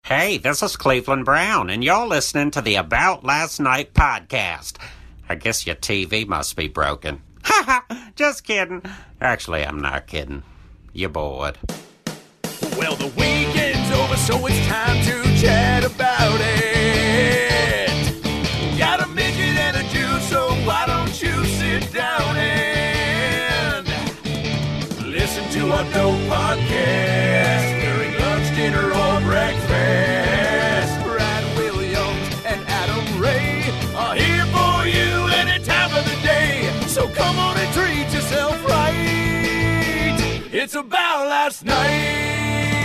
Hey, this is Cleveland Brown, and you're listening to the About Last Night podcast. I guess your TV must be broken. Ha ha! Just kidding. Actually, I'm not kidding. You're bored. Well, the weekend's over, so it's time to chat about it. Got a midget and a Jew, so why don't you sit down and listen to our dope podcast during lunch, dinner, or breakfast. Brad Williams and Adam Ray are here for you any time of the day. So come on and treat yourself right. It's about last night.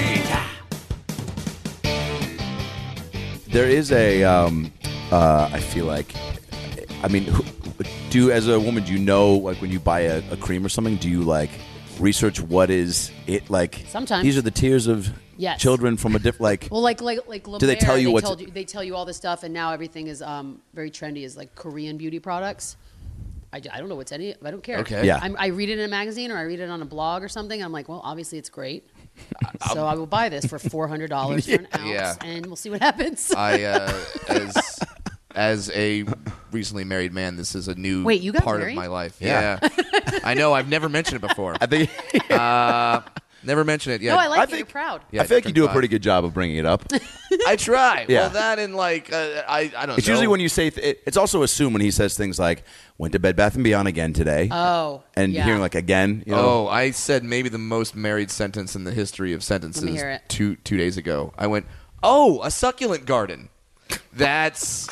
There is a, I feel like, I mean, as a woman, do you know, like, when you buy a cream or something, do you, like, research what is it, like, Sometimes. these are the tears of Yes. children from a different, like, Well, like L'Oreal, Do they tell you what they tell you all this stuff, and now everything is very trendy. Is like Korean beauty products. I don't know what's any. I don't care. Okay. Yeah. I read it in a magazine or I read it on a blog or something. I'm like, well, obviously it's great. So I will buy this for $400 for an ounce, Yeah. and we'll see what happens. As a recently married man, this is a new Wait, you got part married? of my life. Yeah. I know. I've never mentioned it before. I think, Never mentioned it yet. No, I like I it. You're think- proud. Yeah, I feel like you do a five. pretty good job of bringing it up. I try. Yeah. Well, that and like I don't. It's know. usually when you say, it's also assumed when he says things like, went to Bed Bath & Beyond again today. Oh, and yeah. hearing like again, you know. Oh, I said maybe the most married sentence in the history of sentences. Let me hear it. Two days ago, I went, "Oh, a succulent garden." That's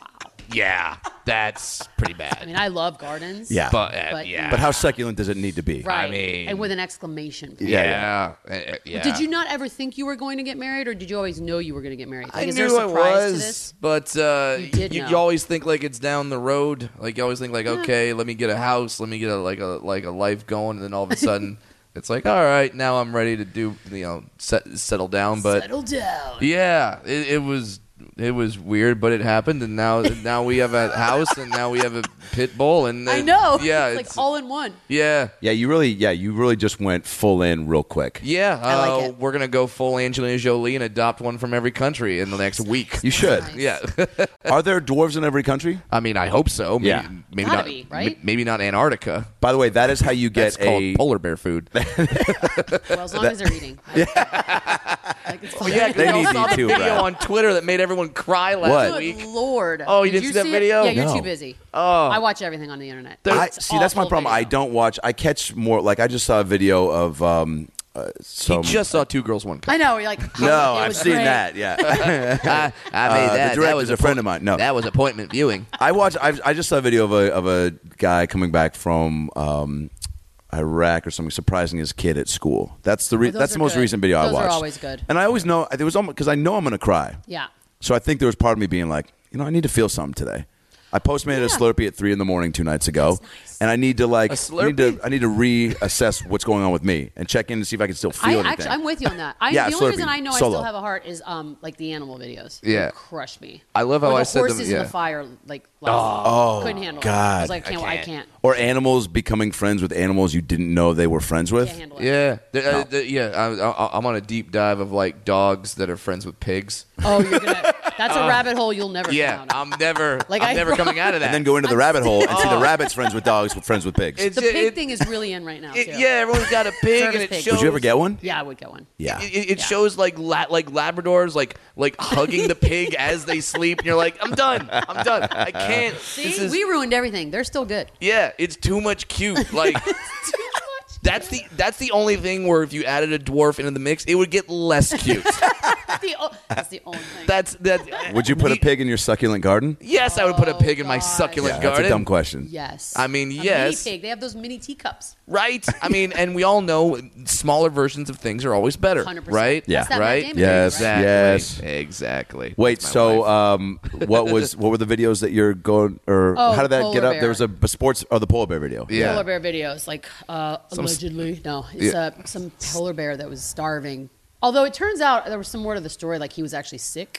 yeah, that's pretty bad. I mean, I love gardens. Yeah. but yeah, But how succulent does it need to be? Right. I mean- and with an exclamation point. yeah. Did you not ever think you were going to get married, or did you always know you were going to get married? Like, I is knew there a I surprise was, to this? but You did you know. always think like it's down the road. Like you always think like, okay, let me get a house, let me get a life going, and then all of a sudden, it's like, all right, now I'm ready to do settle down. But Settle down. yeah, it was weird, but it happened, and now we have a house, and now we have a pit bull, and I know. yeah, it's like all in one. yeah. Yeah, you really just went full in real quick. Yeah, I like it. we're gonna go full Angelina Jolie and adopt one from every country in the next week. You should. Nice. Yeah, Are there dwarves in every country? I mean, I hope so. Maybe, Yeah. maybe Gotta not. be, right? Maybe not Antarctica. By the way, that is how you get That's called polar bear food. Well, as long as they're eating. Like, it's fine. Yeah, They need saw me the too, video Brad. on Twitter that made everyone cry last What? Good week. Lord. Oh, you didn't see that it? video? Yeah, you're No. too busy. Oh. I watch everything on the internet. See, that's my Awful problem. I video. don't watch. I catch more. Like I just saw a video of He some. just saw Two Girls, One Cup. I know. You're like, No, it I've was seen great. that. Yeah, I made that. the director's a friend of mine. No, That was appointment viewing. I watched. I just saw a video of a guy coming back from Iraq or something, surprising his kid at school. That's the those that's the are most good. recent video I Those are watched. always good. And I always know it was almost because I know I'm going to cry. Yeah. So I think there was part of me being like, I need to feel something today. I Postmated a Slurpee at 3 a.m. 2 nights ago, and I need to A Slurpee? I need to reassess what's going on with me and check in to see if I can still feel anything. I'm with you on that. Yeah, the only Slurpee, reason I know I solo. still have a heart is like the animal videos. Yeah. They crush me. I love how Or I the said them- horses in yeah. the fire. Like last couldn't handle it. I God. was like, I can't. Or animals becoming friends with animals you didn't know they were friends with. Can't handle it. Yeah, I'm on a deep dive of like dogs that are friends with pigs. Oh, you're gonna. That's a rabbit hole you'll never Yeah, come out of. I'm never I- never coming out of that. And then go into the rabbit hole and see the rabbits friends with dogs, friends with pigs. It's- The pig it- thing is really in right now. it- too. yeah, everyone's got a pig, Service and it pig. shows. Would you ever get one? Yeah, I would get one. Yeah. It shows like Labradors like hugging the pig as they sleep, and you're like, I'm done. I can't. See, we ruined everything. They're still good. Yeah, it's too much cute. Like that's the only thing where if you added a dwarf into the mix, it would get less cute. That's the only thing. That. Would you put a pig in your succulent garden? Yes, I would put a pig in my God. succulent Yeah, garden. that's a dumb question. Yes. I mean, A yes. mini pig. They have those mini teacups. Right? I mean, and we all know smaller versions of things are always better. 100%. Right? Yeah. That's that Matt Right? Damon Yes. movie, right? Yes. Exactly. Wait, That's my wife. so what were the videos that you're going, or Oh, how did that polar get up? bear. There was a sports, the polar bear video. Yeah. Polar bear videos, like allegedly. No, it's some polar bear that was starving. Although it turns out there was some more to the story, like he was actually sick.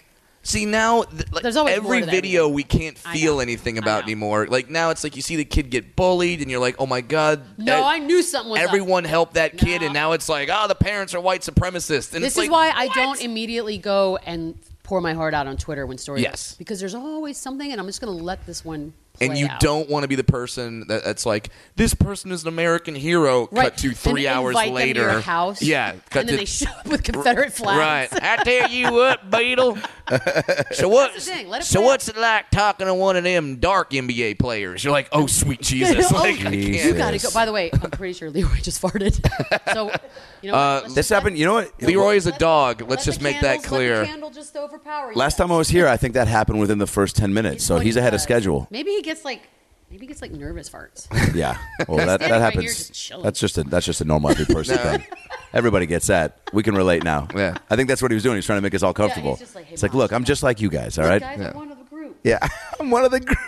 See, now, There's always more every to that video video. we can't I feel know. anything I about know. anymore. Like, now it's like you see the kid get bullied, and you're like, oh, my God. No, I knew something was up. Everyone helped that kid, No. and now it's like, oh, the parents are white supremacists. And This it's like, is why I what? don't immediately go and pour my heart out on Twitter when stories. Yes. Because there's always something, and I'm just going to let this one And play you out. don't want to be the person that's like, this person is an American hero. Right. Cut to 3 And hours invite them to later. your house. Yeah. Cut And then to, they show up with Confederate flags. right. I tell you what, Beetle. So what? That's the thing. Let it So play what's it like talking to one of them dark NBA players? You're like, oh sweet Jesus! Oh, Like, I Jesus. you can't. got to go. By the way, I'm pretty sure Leroy just farted. So, you know, what? Let's This just let- happened. You know what? Leroy is a let- dog. let Let's the just make candles- that clear. Let the candle just overpower you. Last time I was here, I think that happened within the first 10 minutes. So What he's he ahead of does. schedule. Maybe he gets like nervous farts. Yeah. Well, that Standing right here happens. just chilling. That's just a normal every person thing. Everybody gets that. We can relate now. Yeah. I think that's what he was doing. He's trying to make us all comfortable. he's just like, hey, it's like, Mom, look, I'm just like you guys. All Look, right. guys, Yeah. I'm one of the group. Yeah. I'm one of the group.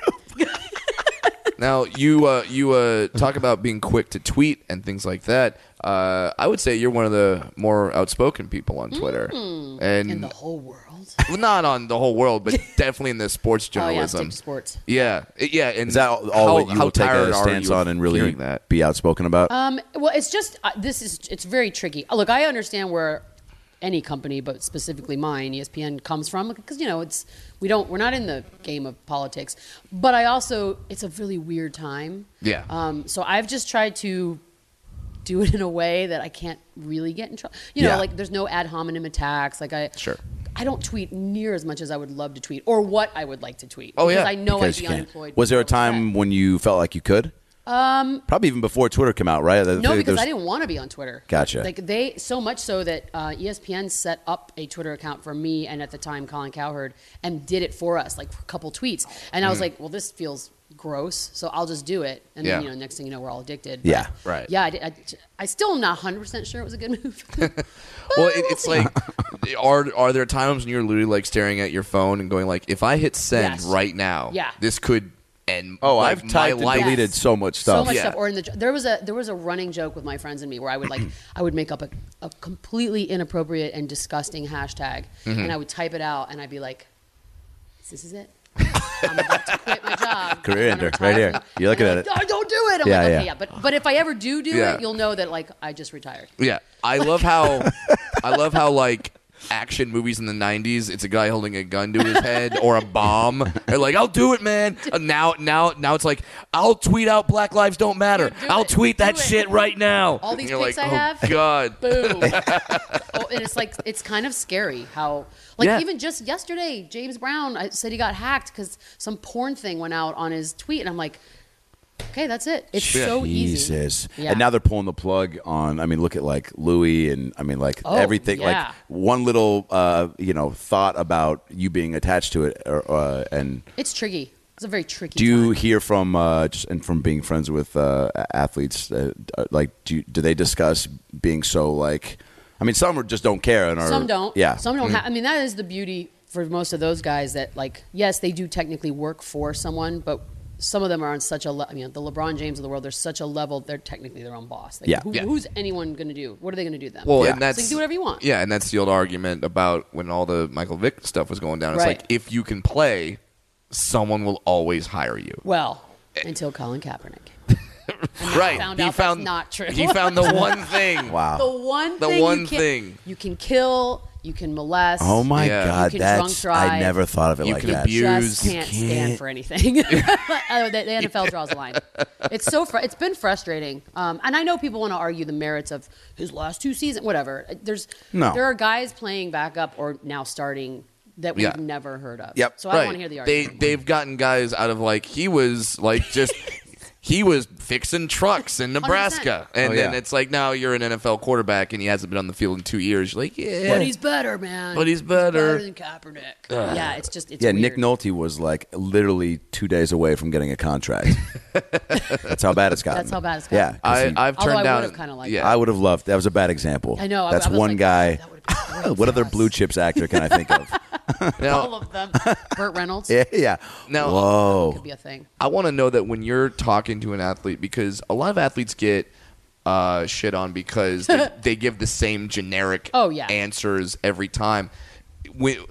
Now you talk about being quick to tweet and things like that. I would say you're one of the more outspoken people on Twitter, and In the whole world. well, not on the whole world, but definitely in the sports Oh yeah, journalism. stick to sports. Yeah, yeah. And Is that all what you how will take tired a are stance you of on and really hearing that? be outspoken about? Well, it's just it's very tricky. Look, I understand where any company, but specifically mine, ESPN, comes from because we're not in the game of politics. But it's a really weird time. Yeah. So I've just tried to do it in a way that I can't really get in trouble. Yeah. Like there's no ad hominem attacks. Sure. I don't tweet near as much as I would love to tweet or what I would like to tweet. Oh, because yeah. I know Because I'd be you can't. unemployed. Was there a before time when you felt like you could? Probably even before Twitter came out, right? No, because There's- I didn't want to be on Twitter. Gotcha. Like so much so that ESPN set up a Twitter account for me and at the time Colin Cowherd and did it for us, like a couple tweets. And I was like, well, this feels gross, so I'll just do it. And Yeah. then next thing you know, we're all addicted. Yeah. Right. Yeah, I still am not 100% sure it was a good move. Well, We'll it's see. like, are there times when you're literally like staring at your phone and going like, if I hit send Yes. right now, Yeah. this could end. Oh, like, I've my typed and life. deleted so much stuff. So much Yeah. stuff. Or there was a running joke with my friends and me where I would I would make up a completely inappropriate and disgusting hashtag, Mm-hmm. and I would type it out, and I'd be like, "This is it. I'm about to quit my job. Career I'm gonna ender, retire right here. from-" You're looking And at they're it. like, "Oh, don't do it." I'm Yeah, like, okay, yeah. yeah. But if I ever do Yeah. it, you'll know that like I just retired. Yeah, I love how like action movies in the 90s, it's a guy holding a gun to his head or a bomb. They're like, I'll do it, man. Now it's like, I'll tweet out Black Lives Don't Matter. Dude, do I'll it. tweet that Do it. shit right now. All these And you're pics like, I oh, have? God. Boom. And it's kind of scary how, like, Yeah. even just yesterday, James Brown said he got hacked because some porn thing went out on his tweet. And I'm like, okay, that's it. It's so easy. Jesus. Yeah. And now they're pulling the plug on, I mean, look at like Louis and I mean, like Oh, everything, yeah. like one little, thought about you being attached to it. And It's tricky. It's a very tricky do you time. hear from, and from being friends with athletes, like, do they discuss being so like, I mean, some just don't care and are. Some don't. Yeah. Some don't have. I mean, that is the beauty for most of those guys that, like, yes, they do technically work for someone, but some of them are on such a the LeBron James of the world, they're such a level, they're technically their own boss. Like, Yeah. Yeah. Who's anyone going to do? What are they going to do then? Well, Yeah. and that's So you can do whatever you want. Yeah, and that's the old argument about when all the Michael Vick stuff was going down. It's Right. like, if you can play, someone will always hire you. Well, until Colin Kaepernick. Right. found out that's not true. He found the one thing. Wow. The one The thing one you can, thing. you can kill, you can molest. Oh my Yeah. God, You can drunk that's drive. I never thought of it You like can that. abuse. Just You can't can't. stand for anything. The NFL draws a line. It's it's been frustrating, and I know people want to argue the merits of his last 2 seasons. Whatever. No. There are guys playing backup or now starting that we've Yeah. never heard of. Yep. So I don't want to hear the argument. They've gotten guys out of like he was like just he was fixing trucks in Nebraska, and Oh, then yeah. it's like now you're an NFL quarterback and he hasn't been on the field in 2 years. You're like, yeah, But he's better, man. But he's better. than Kaepernick. Yeah, it's Yeah, weird. Nick Nolte was like literally 2 days away from getting a contract. That's how bad it's gotten. That's how bad it's gotten. Yeah, 'cause he- I've Although turned I down. would've kinda liked yeah, I would have loved. That was a bad example. I know. That's I was one like, guy. that would've been great What for other us. blue chips actor can I think of? All of them. Burt Reynolds. Yeah, yeah. Now- Whoa. Could be a thing. I want to know that when you're talking to an athlete, because a lot of athletes get shit on because they give the same generic Oh, yeah. answers every time. But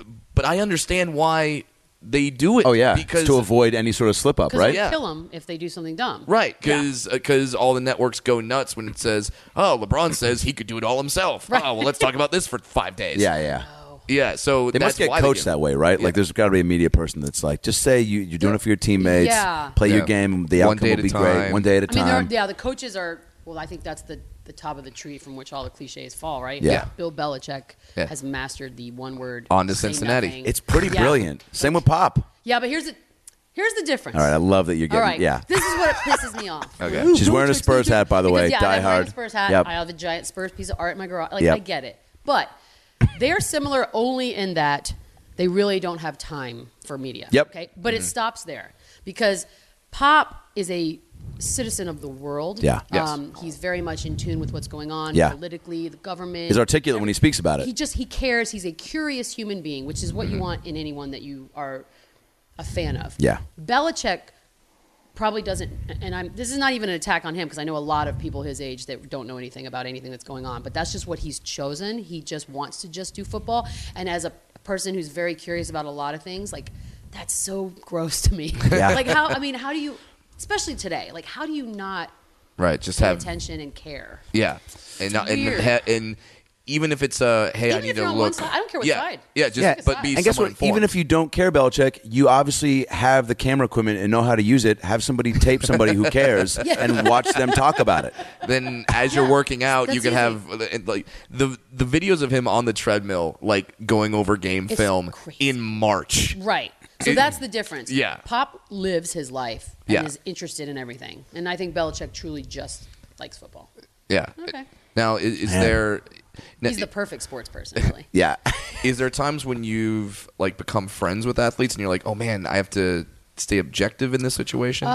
I understand why they do it. Oh yeah, because it's to avoid any sort of slip up, right? Yeah. Kill them if they do something dumb. Right, because all the networks go nuts when it says, "Oh, LeBron says he could do it all himself." Right. Oh, well, let's talk about this for 5 days. Yeah. Yeah, so They that's must get why coached that way, right? Yeah. Like, there's got to be a media person that's like, just say you're doing it for your teammates. Yeah. Play your Yeah. game. The One outcome day will at be a great. time. One day at a I mean, time. the coaches are. Well, I think that's the top of the tree from which all the cliches fall, right? Yeah. Bill Belichick Yeah. has mastered the one word. On to say Cincinnati. nothing. It's pretty Yeah. brilliant. Same with Pop. Yeah, but here's the difference. All right, I love that you're All getting. right. Yeah, This is what it pisses me off. Okay. She's wearing a Spurs hat, by the way. Because, Die I'm wearing hard. a Spurs hat. Yep. I have a giant Spurs piece of art in my garage. Like, Yep. I get it. But they're similar only in that they really don't have time for media. Yep. Okay. But it stops there because Pop is a citizen of the world. Yeah. Yes. He's very much in tune with what's going on Yeah. politically, the government. He's articulate when he speaks about it. He cares. He's a curious human being, which is what you want in anyone that you are a fan of. Yeah. Belichick probably doesn't, and this is not even an attack on him because I know a lot of people his age that don't know anything about anything that's going on, but that's just what he's chosen. He just wants to just do football, and as a person who's very curious about a lot of things, like that's so gross to me. Yeah. Like how do you, especially today, like how do you not Right, just pay have attention and care? Yeah, and weird. and even if it's hey, I Even need if to you're on look. one side, I don't care what yeah, side. yeah, just Yeah. but be And guess somewhat what? Even informed. if you don't care Belichick, you obviously have the camera equipment and know how to use it. Have somebody tape somebody who cares and watch them talk about it. then as you're working out, you that's can have like the videos of him on the treadmill, like going over game It's film crazy. in March. Right. So that's the difference. Yeah. Pop lives his life and Yeah. is interested in everything. And I think Belichick truly just likes football. Yeah. Okay. Now, is Man. there? He's the perfect sports person, really. Yeah. Is there times when you've like become friends with athletes and you're like, oh man, I have to stay objective in this situation?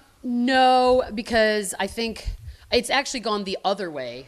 No, because I think it's actually gone the other way.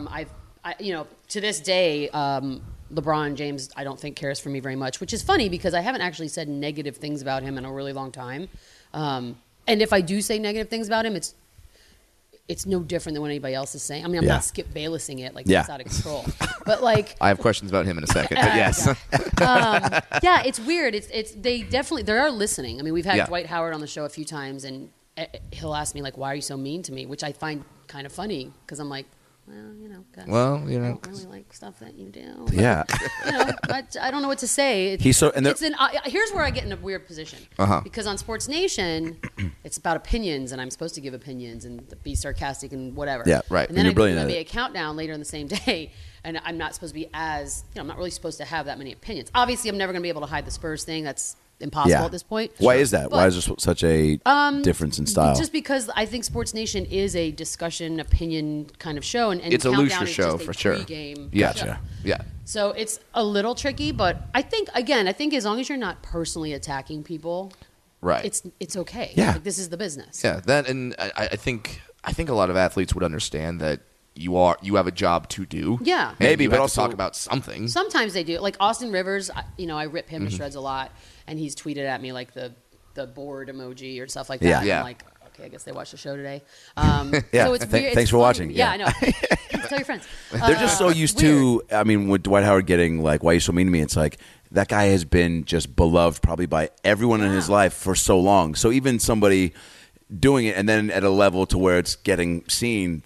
To this day, LeBron James, I don't think cares for me very much, which is funny because I haven't actually said negative things about him in a really long time. And if I do say negative things about him, it's no different than what anybody else is saying. I mean, I'm Yeah. not Skip Baylessing it like Yeah. it's out of control. But like, I have questions about him in a second, but yes. yeah, it's weird. They definitely they are listening. I mean, we've had Yeah. Dwight Howard on the show a few times, and he'll ask me like, "Why are you so mean to me?" Which I find kind of funny because I'm like, guys, Well, you I know, don't really like stuff that you do. Yeah. But I don't know what to say. He's so- and it's here's where I get in a weird position because on Sports Nation, it's about opinions, and I'm supposed to give opinions and be sarcastic and whatever. Yeah, right. And then And you're I do brilliant the at NBA it. countdown later in the same day, and I'm not supposed to be I'm not really supposed to have that many opinions. Obviously, I'm never going to be able to hide the Spurs thing. That's impossible Yeah. at this point. Why is that? But- Why is there such a difference in style? Just because I think Sports Nation is a discussion, opinion kind of show, and it's a Countdown looser is show just a for sure. pregame Gotcha. show. Yeah. So it's a little tricky, but I think as long as you're not personally attacking people, Right. it's okay. Yeah. Like, this is the business. Yeah, that, and I think a lot of athletes would understand that you have a job to do. Yeah. And Maybe, you but have also- to talk about something. Sometimes they do. Like Austin Rivers, I rip him Mm-hmm. to shreds a lot, and he's tweeted at me like the bored emoji or stuff like Yeah. that. And Yeah. I'm like, okay, I guess they watched the show today. Yeah. So it's weird. Thanks It's for funny. watching. Yeah, Yeah. I know. Tell your friends. They're just so used weird. to, I mean, with Dwight Howard getting like, why are you so mean to me? It's like, that guy has been just beloved probably by everyone in his life for so long. So even somebody doing it and then at a level to where it's getting seen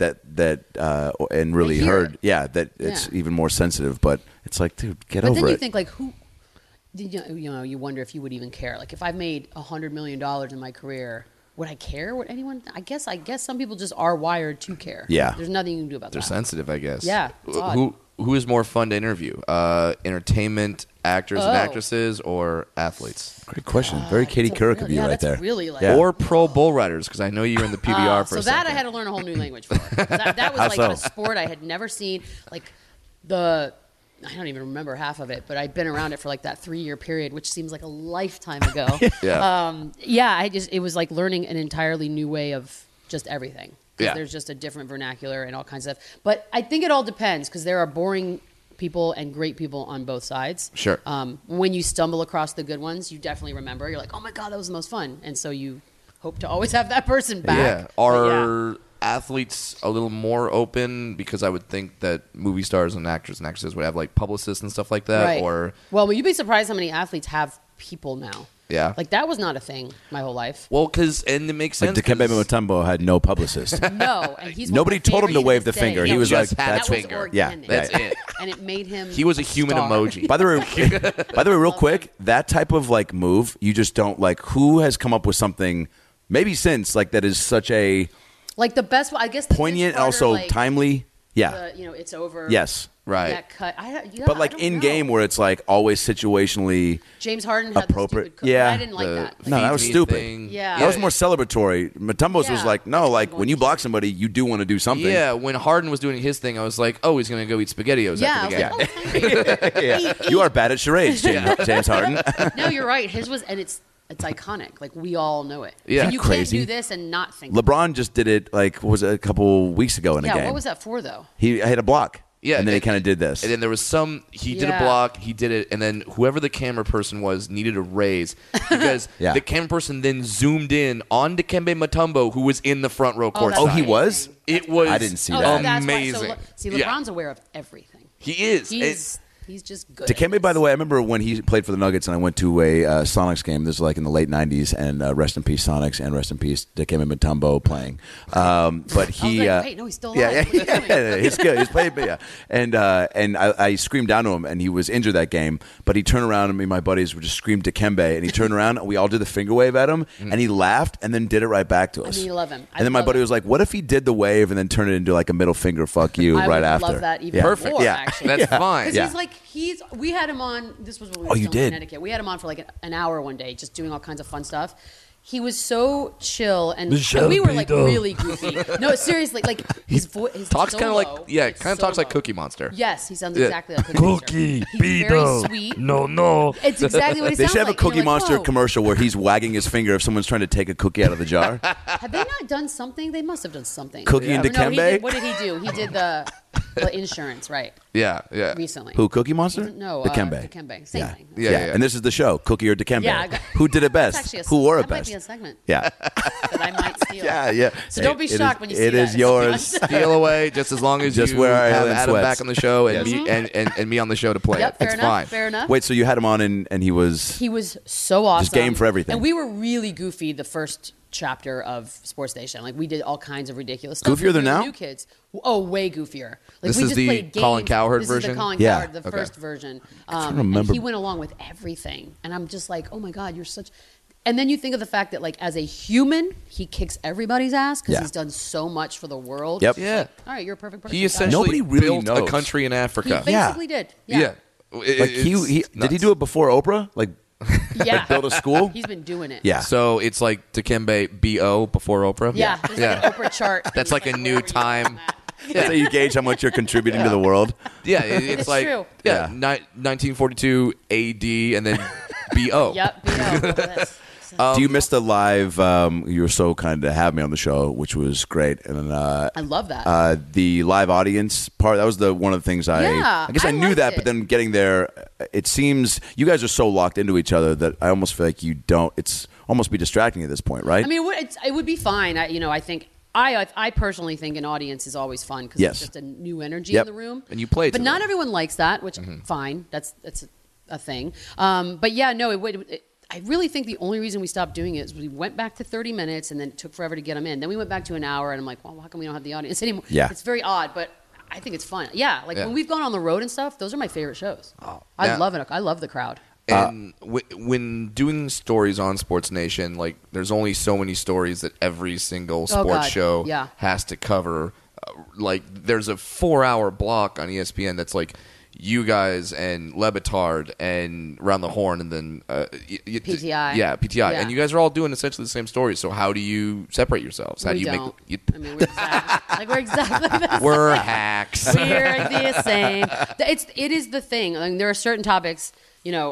and really They hear heard, it. that it's Yeah. even more sensitive. But it's like, dude, get But over then you it. think like who, you wonder if you would even care. Like if I've made $100 million in my career, would I care? Would anyone? I guess some people just are wired to care. Yeah. There's nothing you can do about They're that. sensitive, I guess. Yeah, it's odd. Who is more fun to interview? Entertainment actors and Oh. actresses or athletes? Great question. Very Katie That's Couric really- of you yeah, right that's there. really like. Yeah. Or pro bull riders? Because I know you're in the PBR for So a that second. I had to learn a whole new language for. That was How like a so? sport I had never seen. Like I don't even remember half of it, but I'd been around it for like that 3-year period, which seems like a lifetime ago. Yeah. It was like learning an entirely new way of just everything. 'Cause Yeah. there's just a different vernacular and all kinds of stuff. But I think it all depends because there are boring people and great people on both sides. Sure. When you stumble across the good ones, you definitely remember. You're like, oh my God, that was the most fun. And so you hope to always have that person back. Yeah. But athletes a little more open? Because I would think that movie stars and actors and actresses would have like publicists and stuff like that. Right. Or well, you'd be surprised how many athletes have people now. Yeah. Like that was not a thing my whole life. well, and it makes Like sense. Dikembe 'cause- Mutombo had no publicist. No, and he's Nobody told him to wave the finger. He was like, that "That's was finger." organic. That's it. And it made him. He was a human star. emoji. By the way, real quick, that type of like move, you just don't like. Who has come up with something? Maybe since like that is such a Like the best. I guess the poignant, Vince Carter, also like, timely. Yeah. it's over. Yes. Right. That cut. But like in game where it's like always situationally. James Harden had appropriate- The stupid yeah. I didn't like that. No, that was feed me stupid. thing. Yeah. That was more celebratory. Mutombo's was Yeah. like, no, like Going when you to- block somebody, you do want to do something. Yeah, when Harden was doing his thing, I was like, oh, he's going to go eat SpaghettiOs Yeah, I after was the game. like, oh, Yeah. You are bad at charades, James Harden. no, you're right. His was, and it's iconic. Like we all know it. Yeah. and you Crazy. can't do this and not think. LeBron just did it like what was it, a couple weeks ago in a yeah, game. what was that for though? He hit a block. Yeah, and then he kind of did this. And then there was he did a Yeah. block, he did it, and then whoever the camera person was needed a raise because Yeah. the camera person then zoomed in on Dikembe Mutombo, who was in the front row court. that's Oh, he amazing. was? It was I didn't see Oh, that. that's why. amazing. See, Yeah. LeBron's aware of everything. He is. He's just good. Dikembe, by the way, I remember when he played for the Nuggets, and I went to a Sonics game. This was like in the late '90s, and rest in peace Sonics, and rest in peace Dikembe Mutombo playing. But he, I was like, wait, no, he's still alive. yeah, What are you doing? yeah, he's good. He's played, but yeah. And I screamed down to him, and he was injured that game. But he turned around, and me and my buddies would just scream Dikembe, and he turned around, and we all did the finger wave at him, and he laughed, and then did it right back to us. mean, you love him. I And then my love buddy it. was like, "What if he did the wave and then turned it into like a middle finger, fuck you, I right would after?" love that even Yeah. Perfect. more, Yeah. actually. That's fine. Because Yeah. he's like, we had him on, this was when we Oh, were you still in did? Connecticut. We had him on for like an hour one day, just doing all kinds of fun stuff. He was so chill, and we were like really goofy. No, seriously, like his voice talks so kind of like low. kind of So talks like low. Cookie Monster. Yes, he sounds Yeah. exactly like Cookie Monster. He's very sweet. No. It's exactly what he They sounds should have like. a Cookie You're like, Monster whoa. commercial where he's wagging his finger if someone's trying to take a cookie out of the jar. Have they not done something? They must have done something. Cookie and Or no, he Dikembe? did- what did he do? He did the insurance, right? Yeah. Recently. Who, Cookie Monster? No, Dikembe. Dikembe. Same Yeah. thing. Yeah. And this is the show, Cookie or Dikembe. Yeah, I got- Who did it That's best? actually Who wore it that might best? be a segment Yeah. that I might steal. Yeah. So don't be It is- shocked when you see It is that. yours. Steal away just as long as Just you wear our have alien Adam sweats. back on the show and Yes. me and me on the show to play Yep, it. fair It's enough. fine. Fair enough. Wait, so you had him on and he was. He was so awesome. game for everything. And we were really goofy the first chapter of Sports Nation. Like we did all kinds of ridiculous stuff. Goofier than We were now? New kids. Oh, way goofier. Like This we is just the played games. Colin Cowherd this version? Is the Colin Yeah. Cowherd, the Okay. first version. to remember. And he went along with everything. And I'm just like, oh my God, you're such. And then you think of the fact that, like, as a human, he kicks everybody's ass because Yeah. he's done so much for the world. Yep. Yeah. All right, you're a perfect person. He essentially Nobody really built knows. a country in He Africa. basically did. Yeah. Like he did he do it before Oprah? Like Yeah. build a school? He's been doing it. Yeah. So it's like Dikembe B.O. before Oprah? Yeah. There's like an Oprah chart. That's like a new wherever you go time. on that. That's how you gauge how much you're contributing to the world. Yeah, it's It's like true. Yeah, Yeah. 1942 A.D. and then B.O. Yep. That's- Do you miss the live? You were so kind to have me on the show, which was great. And I love that. the live audience part, that was one of the things Yeah, I guess I I knew liked that, it. but then getting there, it seems you guys are so locked into each other that I almost feel like you don't. It's almost be distracting at this point, right? I mean, it would be fine. I think. I personally think an audience is always fun because Yes. it's just a new energy Yep. in the room. And you play to but not them. everyone likes that, which fine. That's a thing. But yeah, no, I really think the only reason we stopped doing it is we went back to 30 minutes and then it took forever to get them in. Then we went back to an hour and I'm like, well, how come we don't have the audience anymore? Yeah. It's very odd, but I think it's fun. Yeah, like Yeah. when we've gone on the road and stuff, those are my favorite shows. now- I love it. I love the crowd. And when doing stories on Sports Nation, like there's only so many stories that every single sports God. show Yeah. has to cover. Like there's a 4-hour block on ESPN that's like you guys and Lebitard and Round the Horn and then PTI. Yeah, PTI. Yeah. And you guys are all doing essentially the same stories. So how do you separate yourselves? How We do you don't. make I mean, we're exactly the same. We're hacks. We're the same. It is the thing. I mean, there are certain topics, you know.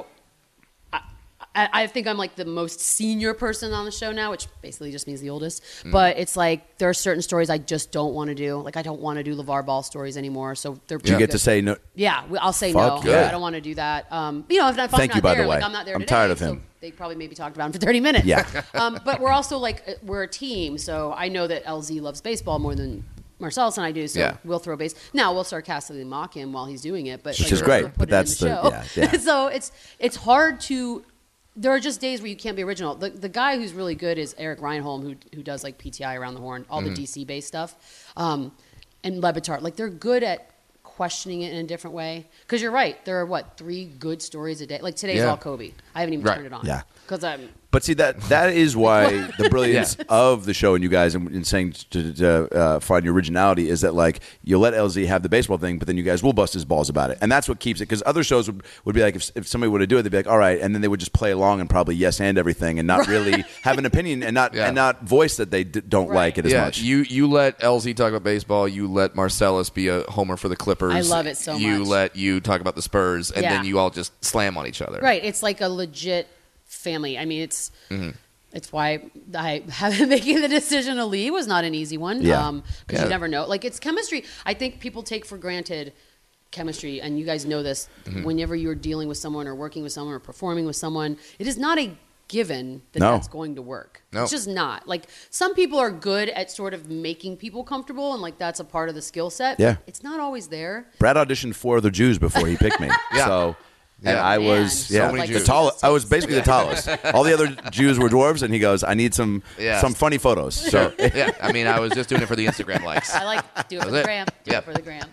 I think I'm like the most senior person on the show now, which basically just means the oldest. But it's like there are certain stories I just don't want to do. Like I don't want to do LeVar Ball stories anymore. So they're Do you get good. to say no? Yeah, I'll say Fuck no. yeah. I don't want to do that. You know, if I'm Thank not you, by there, the way. like I'm not there I'm today, tired of so him. they probably maybe talked about him for 30 minutes. Yeah. But we're also like, we're a team. So I know that LZ loves baseball more than Marcellus and I do. So Yeah. we'll throw base. Now we'll sarcastically mock him while he's doing it. But Which like, is we're great, gonna but put it in that's the the- show. yeah. So it's hard to. There are just days where you can't be original. The guy who's really good is Eric Reinholm, who does like PTI Around the Horn, all the DC based stuff, and Lebatard. Like they're good at questioning it in a different way. Because you're right, there are 3 good stories a day. Like today's Yeah. all Kobe. I haven't even Right. turned it on. Yeah. Because I'm. But see, that is why the brilliance of the show and you guys in saying to find your originality is that, like, you'll let LZ have the baseball thing, but then you guys will bust his balls about it. And that's what keeps it. Because other shows would be like, if somebody were to do it, they'd be like, all right. And then they would just play along and probably yes and everything and not really have an opinion and not voice that they don't like it as much. You let LZ talk about baseball. You let Marcellus be a homer for the Clippers. I love it so You much. let you talk about the Spurs, and Yeah. then you all just slam on each other. Right. It's like a legit family. I mean, it's why making the decision to leave was not an easy one. Yeah. Because you never know. Like, it's chemistry. I think people take for granted chemistry, and you guys know this. Whenever you're dealing with someone or working with someone or performing with someone, it is not a given that No. that's going to work. No. It's just not. Like, some people are good at sort of making people comfortable, and like that's a part of the skill set. Yeah. It's not always there. Brad auditioned 4 other Jews before he picked me. Yeah. So. And Yeah. I Man, was so many the Jews. tallest. I was basically the tallest. All the other Jews were dwarves, and he goes, "I need some funny photos." So Yeah, I mean, I was just doing it for the Instagram likes. I like do it for That's the it. gram. Do Yeah. it for the gram.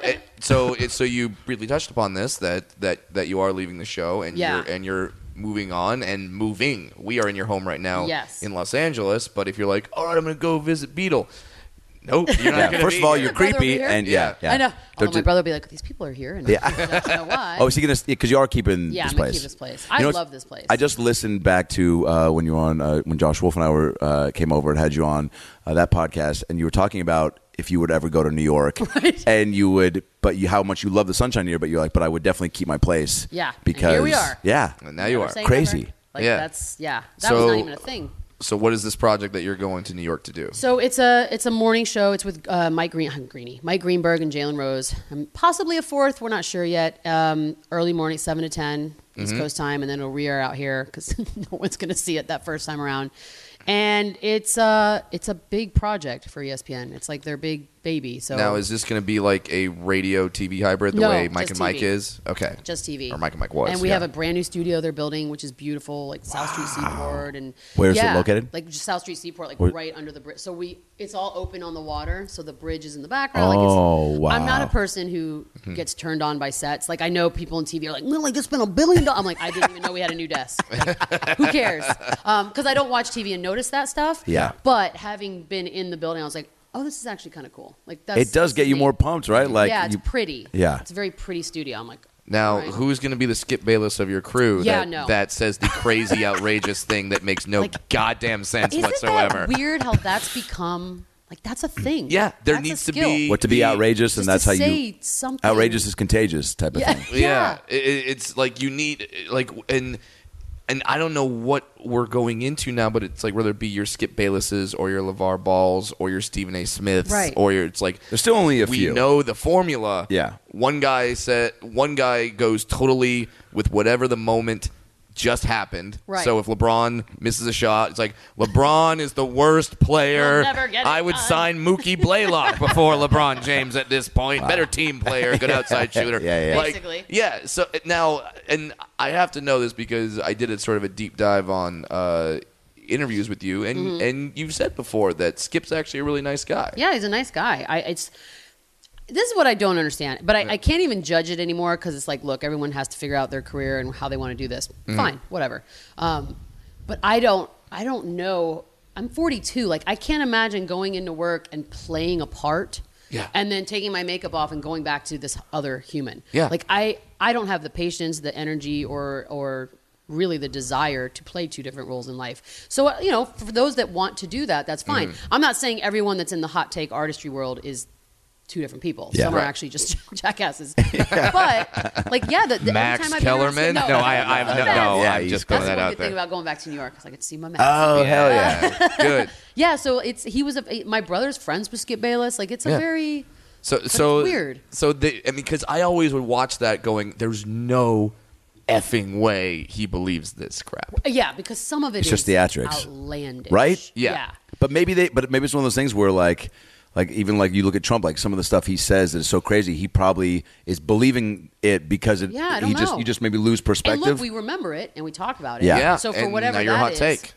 So you briefly touched upon this that you are leaving the show and Yeah. you're moving on and moving. We are in your home right now Yes. in Los Angeles, but if you're like, all right, I'm going to go visit Beetle. Nope, you're not going to first of all, you're Brother over creepy, here? and Yeah. yeah. I know. Don't Although my brother would be like, these people are here, and Yeah. I don't know why. Oh, is he gonna? Because you are keeping Yeah, this I'm place. gonna keep this place. I You know, love this place. I just listened back to when you were on when Josh Wolf and I were came over and had you on that podcast, and you were talking about if you would ever go to New York, Right. and you would, how much you love the sunshine here, but you're like, but I would definitely keep my place. Yeah. And because here we are. Yeah, And now you Never are. say Crazy. never. Like, Yeah. That So- was not even a thing. So what is this project that you're going to New York to do? So it's a morning show. It's with Mike Greenberg and Jalen Rose. Possibly a 4th. We're not sure yet. Early morning, 7 to 10 East Coast time, and then it'll re-air out here because no one's going to see it that first time around. And it's a big project for ESPN. It's like their big baby. So Now, is this going to be like a radio TV hybrid the No, way Mike just and Mike TV. is? Okay. just TV. Or Mike and Mike was. And we yeah. have a brand new studio they're building, which is beautiful, like South Street Seaport. And Where is it located? Like just South Street Seaport, like Where- right under the bridge. So it's all open on the water, so the bridge is in the background. Oh, wow. I'm not a person who gets turned on by sets. Like I know people on TV are like, "No, I just spent $1 billion." I'm like, I didn't even know we had a new desk. Like, who cares? Because I don't watch TV and notice that stuff. Yeah. But having been in the building, I was like, oh, this is actually kind of cool. Like that's it does get you neat. more pumped, right? Like, yeah, it's you, pretty. Yeah. It's a very pretty studio. I'm like, Now, all right. who's going to be the Skip Bayless of your crew Yeah, that, no. that says the crazy, outrageous thing that makes no Like, goddamn sense Isn't whatsoever? that weird how that's become like that's a thing? Yeah, there That's a needs to skill. be what to be the- outrageous, Just and that's to how you say something outrageous is contagious type of Yeah. thing. Yeah, it's like you need like and I don't know what we're going into now, but it's like whether it be your Skip Baylesses or your LeVar Balls or your Stephen A. Smiths, Right. or it's like There's still only a we few. know the formula. Yeah. One guy goes totally with whatever the moment just happened. Right. So if LeBron misses a shot, it's like LeBron is the worst player. He'll never get it I would done. sign Mookie Blaylock before LeBron James at this point. Better team player, good outside shooter. Yeah, yeah. Like, Basically. yeah. So now, and I have to know this because I did sort of a deep dive on interviews with you, and and you've said before that Skip's actually a really nice guy. Yeah, he's a nice guy. This is what I don't understand, but I can't even judge it anymore because it's like, look, everyone has to figure out their career and how they want to do this. Fine, whatever. But I don't know. I'm 42. Like, I can't imagine going into work and playing a part. Yeah. And then taking my makeup off and going back to this other human. Yeah. Like, I don't have the patience, the energy, or really the desire to play 2 different roles in life. So, for those that want to do that, that's fine. I'm not saying everyone that's in the hot take artistry world is 2 different people. Yeah. Some Right. are actually just jackasses. But, like, yeah. Max every time I've Kellerman? interviewed- No, I'm Yeah, I'm he's just cool. throwing That's that one out good thing there. about going back to New York because I get to see my Max. Oh, hell yeah. Good. Yeah, so he was my brother's friends with Skip Bayless. Like, it's a Yeah. very So it's weird. So because I always would watch that going, there's no effing way he believes this crap. Yeah, because some of it It's is just theatrics. outlandish. Right? Yeah. But maybe it's one of those things where like even like you look at Trump, like some of the stuff he says is so crazy, he probably is believing it because it. Yeah, I don't know. You just maybe lose perspective. And look, we remember it and we talk about it. Yeah. So for and whatever now your that hot is- take.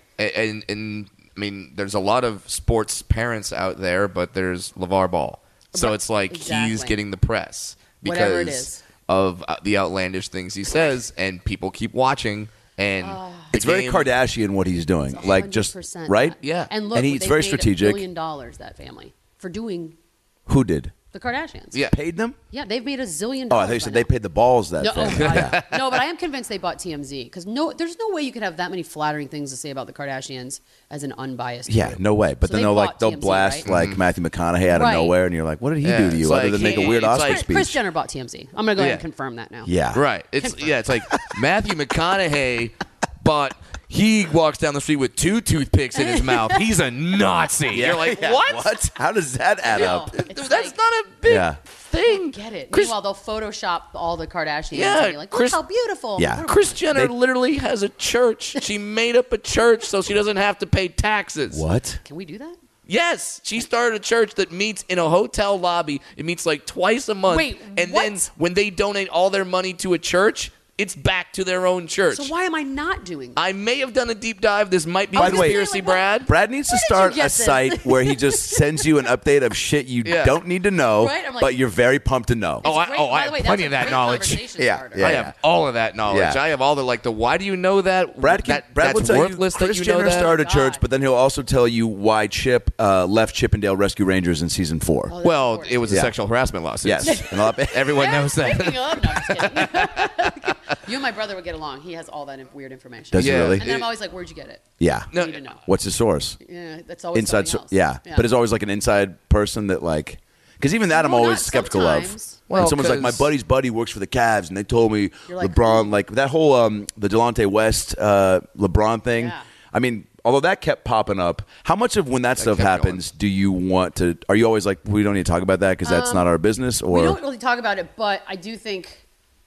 And I mean, there's a lot of sports parents out there, but there's LeVar Ball. So Right. it's like he's Exactly. getting the press because Whatever it is. of the outlandish things he says, and people keep watching. And it's very Kardashian what he's doing, like just 100% right. that. Yeah. And look, And he's they've very made strategic. $1 billion, that family, for doing Who did? the Kardashians. Yeah. Paid them? Yeah, they've made $1 zillion. Oh, I thought you said they paid the balls that No, thing. oh, God. No, but I am convinced they bought TMZ because there's no way you could have that many flattering things to say about the Kardashians as an unbiased. Yeah, view. no way. But So then they they'll bought they'll TMZ, blast right? like Matthew McConaughey out of Right. nowhere, and you're like, what did he Yeah, do to it's you other like than make a he- weird it's Oscar like- speech? Kris Jenner bought TMZ. I'm gonna go ahead Yeah. and confirm that now. Yeah, Right. It's like Matthew McConaughey, but he walks down the street with 2 toothpicks in his mouth. He's a Nazi. You're like, Yeah. what? How does that add No, up? it's That's like, not a big Yeah. thing. get it. Chris, Meanwhile, they'll Photoshop all the Kardashians Yeah, and be like, look Kris- how beautiful. Yeah. What Kris Jenner They- literally has a church. She made up a church so she doesn't have to pay taxes. What? Can we do that? Yes, she started a church that meets in a hotel lobby. It meets like twice a month. Wait, and what? then when they donate all their money to a church, it's back to their own church. So why am I not doing that? I may have done a deep dive. This might be By the way- conspiracy, Like, what? Brad. Brad needs to Where did you start get a this? site where he just sends you an update of shit you Yeah. don't need to know, Right? I'm like- but you're very pumped to know. Oh, I- Great- oh, by I the have way, plenty that's of a that great knowledge. conversation Yeah, starter. yeah. I have all of that knowledge. Yeah. I have all the like the why do you know that? Brad That's will tell worthless you Kris that you know Jenner that. started a church, God. but then he'll also tell you why Chip left Chippendale Rescue Rangers in season 4. Oh, that's Well, important. it was a Yeah. sexual harassment lawsuit. Yes, and a lot- Everyone knows Speaking that. of, no, I'm just kidding. You and my brother would get along. He has all that weird information. Does he Yeah. really? And then I'm always like, where'd you get it? Yeah. I need to know. What's the source? Yeah, that's always Inside. something else. Yeah. But it's always like an inside person that like. Because even that I'm No, always not skeptical sometimes. of. Well, When someone's like, my 'cause- buddy's buddy works for the Cavs, and they told me You're like, LeBron, "Who?" like that whole the Delonte West LeBron thing. Yeah. I mean, although that kept popping up, how much of when that stuff kept happens do you want to? Are you always like, we don't need to talk about that because that's not our business? Or We don't really talk about it, but I do think,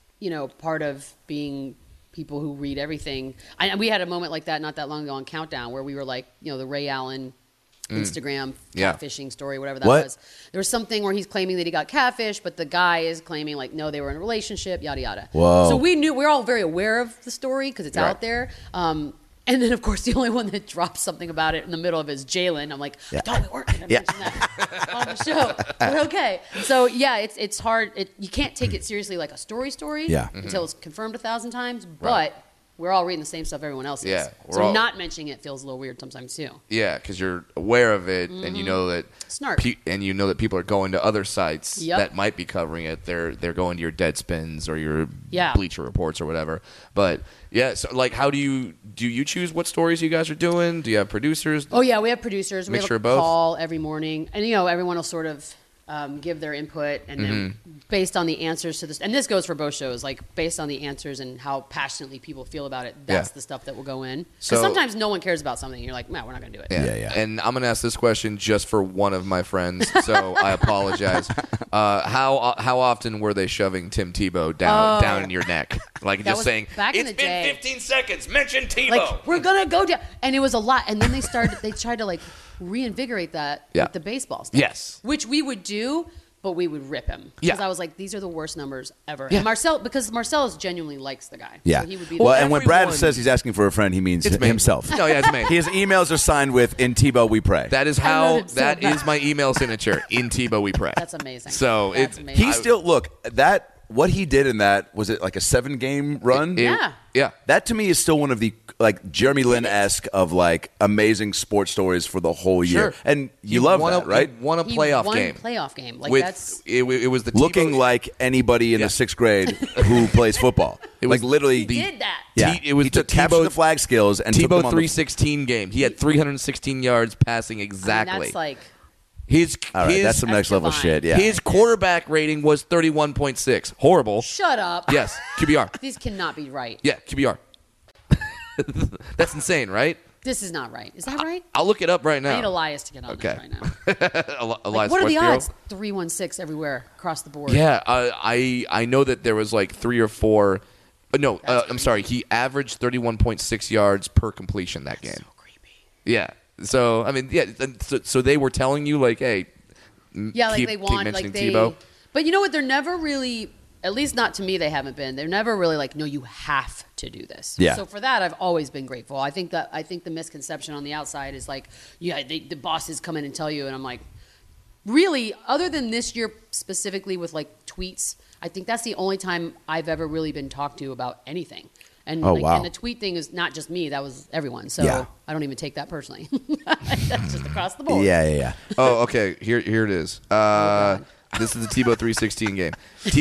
part of being people who read everything. We had a moment like that not that long ago on Countdown where we were like, the Ray Allen Instagram Yeah. catfishing story, whatever that What? was. There was something where he's claiming that he got catfished, but the guy is claiming like, no, they were in a relationship, yada yada. Whoa. So we're all very aware of the story because it's Right. out there. And then, of course, the only one that drops something about it in the middle of it is Jalen. I'm like, I thought we weren't going to Yeah. mention that on the show. But okay. So, yeah, it's hard. You can't take it seriously like a story Yeah. until it's confirmed 1,000 times. But we're all reading the same stuff everyone else is. Yeah, we're So all- not mentioning it feels a little weird sometimes, too. Yeah, because you're aware of it, and you know that Snark. and you know that people are going to other sites Yep. that might be covering it. They're going to your Deadspins or your Yeah. Bleacher Reports or whatever. But yeah, so like, how do you choose what stories you guys are doing? Do you have producers? Oh, yeah, we have producers. We Mixture have of a both? call every morning. And, everyone will sort of give their input. And then Mm-hmm. based on the answers to this, and this goes for both shows, like based on the answers and how passionately people feel about it, that's Yeah. the stuff that will go in. Because So- sometimes no one cares about something. And you're like, man, we're not going to do it. Yeah. And I'm gonna ask this question just for one of my friends, so I apologize. How often were they shoving Tim Tebow down in your neck, like That just was saying, back in "It's the been day. 15 seconds. Mention Tebow." Like, we're going to go down. And it was a lot. And then they tried to like reinvigorate that Yeah. with the baseball stuff. Yes. Which we would do, but we would rip him. Because Yeah. I was like, these are the worst numbers ever. Yeah. And because Marcellus genuinely likes the guy. Yeah. So he would be Well, the and when Brad everyone- says he's asking for a friend, he means It's me. himself. No, yeah, it's me. His emails are signed with "In Tebow We Pray." That is love how him so that much. is my email signature. In Tebow we pray. That's amazing. So That's it- amazing. He still look that what he did in that was it like a 7-game run? Yeah. Yeah. That to me is still one of the like Jeremy Lin-esque of like amazing sports stories for the whole year. Sure. And you He love won that, right? He won a He playoff won game. Playoff game. Like With that's it was the Looking Tebow, like anybody in Yeah. the 6th grade who plays football. It was like literally he did that. Yeah. It was he took the capture Tebow- the flag skills and took them Tebow on 316 game. He had 316 yards passing I mean, exactly. that's like his All right, his, that's some next level divine. shit. Yeah. his quarterback rating was 31.6. Horrible. shut up. Yes, QBR. These cannot be right. Yeah, QBR. That's insane, right? This is not right. Is that right? I'll look it up right I need now. Elias to get on Okay. this right now. Elias What are the Sports Bureau. odds? 316 everywhere across the board. Yeah, I know that there was like 3 or 4 No, I'm sorry. He averaged 31.6 yards per completion that game. So creepy. Yeah. So I mean, yeah. So they were telling you like, hey, Yeah, like keep they want, mentioning like they. Tebow. But you know what? They're never really, at least not to me, they haven't been. They're never really like, no, you have to do this. Yeah. So for that, I've always been grateful. I think the misconception on the outside is like, yeah, the bosses come in and tell you, and I'm like, really, other than this year specifically with like tweets, I think that's the only time I've ever really been talked to about anything. And, wow. and the tweet thing is not just me; that was everyone. So Yeah. I don't even take that personally. That's just across the board. Yeah. Oh, okay. Here it is. This is the Tebow 316 game.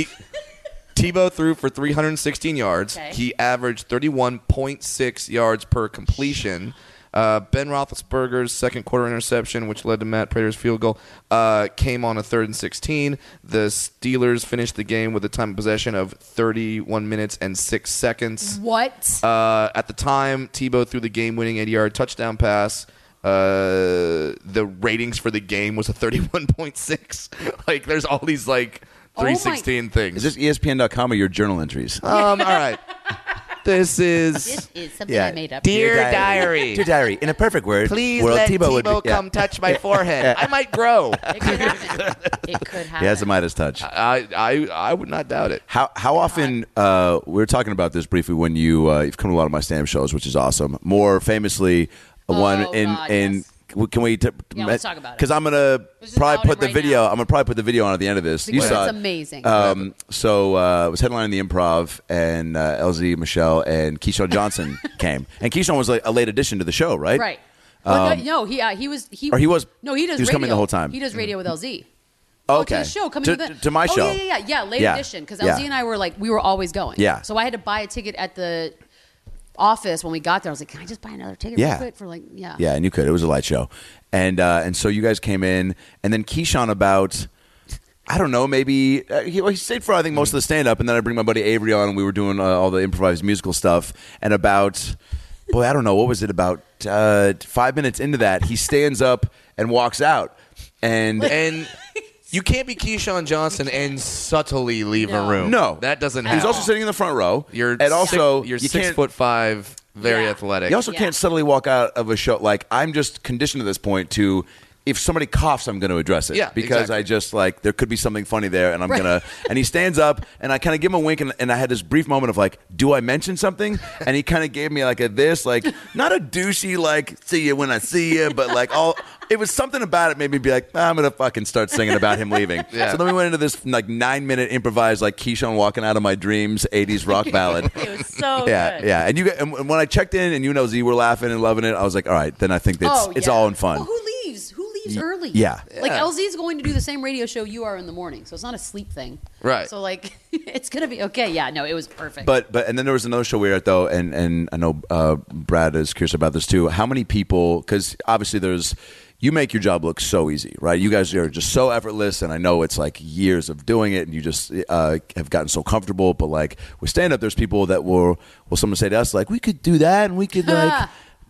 Tebow threw for 316 yards. Okay. He averaged 31.6 yards per completion. Ben Roethlisberger's second quarter interception, which led to Matt Prater's field goal, came on a 3rd and 16. The Steelers finished the game with a time of possession of 31 minutes and 6 seconds. What? At the time, Tebow threw the game-winning 80-yard touchdown pass. The ratings for the game was a 31.6. Like, there's all these, like, 316 things. Is this ESPN.com or your journal entries? All right. This is something Yeah. I made up. Dear Diary. Dear diary. In a perfect word, Please world let Tebow would Tebow be- come touch my forehead. I might grow. It could happen. It could happen. He has a Midas touch. I would not doubt it. How often we were talking about this briefly when you've come to a lot of my stand-up shows, which is awesome. More famously, one in God, in yes. can we? Yeah, let's talk about it. Because I'm gonna This is probably out put the right video. now. I'm gonna probably put the video on at the end of this. Because You saw it's it. amazing. So I was headlining the Improv, and LZ, Michelle, and Keyshawn Johnson came, and Keyshawn was like a late addition to the show, right? Right. Well, no, he was. or he was- No, he does. he was radio. coming the whole time. He does radio with LZ. Okay. To the show, coming To- to, the, to my show. Yeah, late Yeah. edition. Because Yeah. LZ and I were like, we were always going. Yeah. So I had to buy a ticket at the office when we got there. I was like, can I just buy another ticket Yeah. real quick for like, yeah. Yeah, and you could. It was a light show, and so you guys came in, and then Keyshawn about. I don't know, maybe he stayed for I think most of the stand-up, and then I bring my buddy Avery on, and we were doing all the improvised musical stuff, and about, boy, I don't know, what was it, about 5 minutes into that, he stands up and walks out, and You can't be Keyshawn Johnson and subtly leave No. a room. No. That doesn't he's happen. also sitting in the front row, You're and also you're you 6'5", very Yeah. athletic. You also Yeah. can't subtly walk out of a show. Like, I'm just conditioned to this point to, if somebody coughs, I'm going to address it. Yeah, because exactly. I just, like, there could be something funny there, and I'm Right. going to, and he stands up, and I kind of give him a wink, and I had this brief moment of, like, do I mention something? And he kind of gave me, like, like, not a douchey, like, see you when I see you, but, like, it was something about it made me be like, I'm going to fucking start singing about him leaving. Yeah. So then we went into this, like, 9-minute improvised, like, Keyshawn walking out of my dreams 80s rock ballad. It was so Yeah, good. yeah. And when I checked in and you know Z were laughing and loving it, I was like, all right, then I think that's it's all in fun. Well, who leaves? Who leaves early? yeah. Like Yeah. LZ's going to do the same radio show you are in the morning, so it's not a sleep thing. Right. So like, it's gonna be okay. Yeah. No, it was perfect. But and then there was another show we were at though, and I know Brad is curious about this too. How many people? Because obviously you make your job look so easy, right? You guys are just so effortless, and I know it's like years of doing it, and you just have gotten so comfortable. But like with stand up, there's people that will someone say to us like, we could do that, and we could like.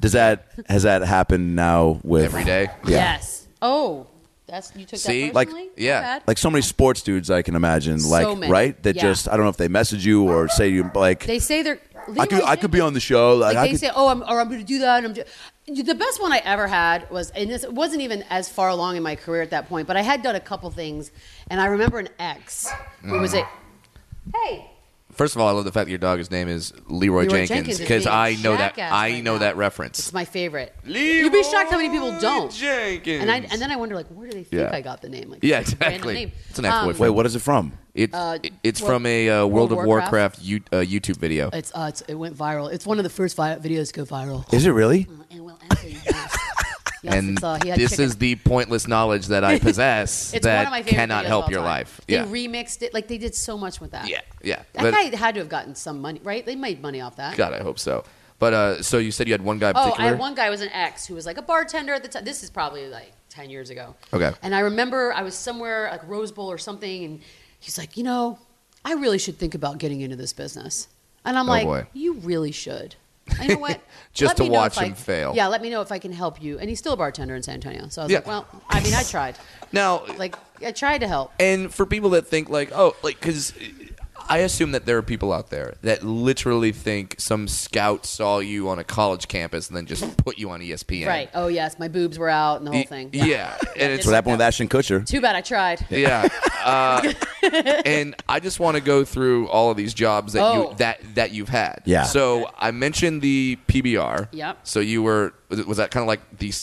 Has that happened now with Every day? Yeah. Yes. Oh, you took See? that Like- personally? yeah. Not bad. Like so many sports dudes, I can imagine, like So many. right, that Yeah. just I don't know if they message you or say you like They say they're. I could be on the show. Like, Like I they could, say, oh, I'm going to do that. And the best one I ever had was, and this wasn't even as far along in my career at that point, but I had done a couple things, and I remember an ex who was a, hey, First of all, I love the fact that your dog's name is Leroy Leroy Jenkins is because being a I know that jackass I right know now. that reference. It's my favorite. You'd be shocked how many people don't. Jenkins. And then I wonder, like, where do they think Yeah. I got the name? Like, Yeah, it's a random exactly. name. It's an ex-boyfriend. wait, what is it from? It's World- from a World of World of Warcraft YouTube video. It went viral. It's one of the first videos to go viral. Is it really? And well, actually, yes. Yes, And he had this chicken. is the pointless knowledge that I possess It's one of that my favorite cannot videos help of all your time. life. They Yeah. remixed it. Like, they did so much with that. Yeah. Yeah. That guy had to have gotten some money, right? They made money off that. God, I hope so. But so you said you had one guy in Oh, particular? I had one guy who was an ex who was like a bartender at the time. This is probably like 10 years ago. Okay. And I remember I was somewhere, like Rose Bowl or something, and he's like, I really should think about getting into this business. And I'm like, boy. you really should. And you know what? Just Let to me know watch if him fail. Yeah, let me know if I can help you. And he's still a bartender in San Antonio. So I was Yeah. like, well, I mean, I tried. Now, Like, I tried to help. and for people that think like, oh, like because I assume that there are people out there that literally think some scout saw you on a college campus and then just put you on ESPN. Right. Oh, yes. My boobs were out and the whole thing. Yeah. And That's it's what happened with Ashton Kutcher. Too bad I tried. yeah. And I just want to go through all of these jobs that that you've had. Yeah. So I mentioned the PBR. Yep. So you were was that kind of like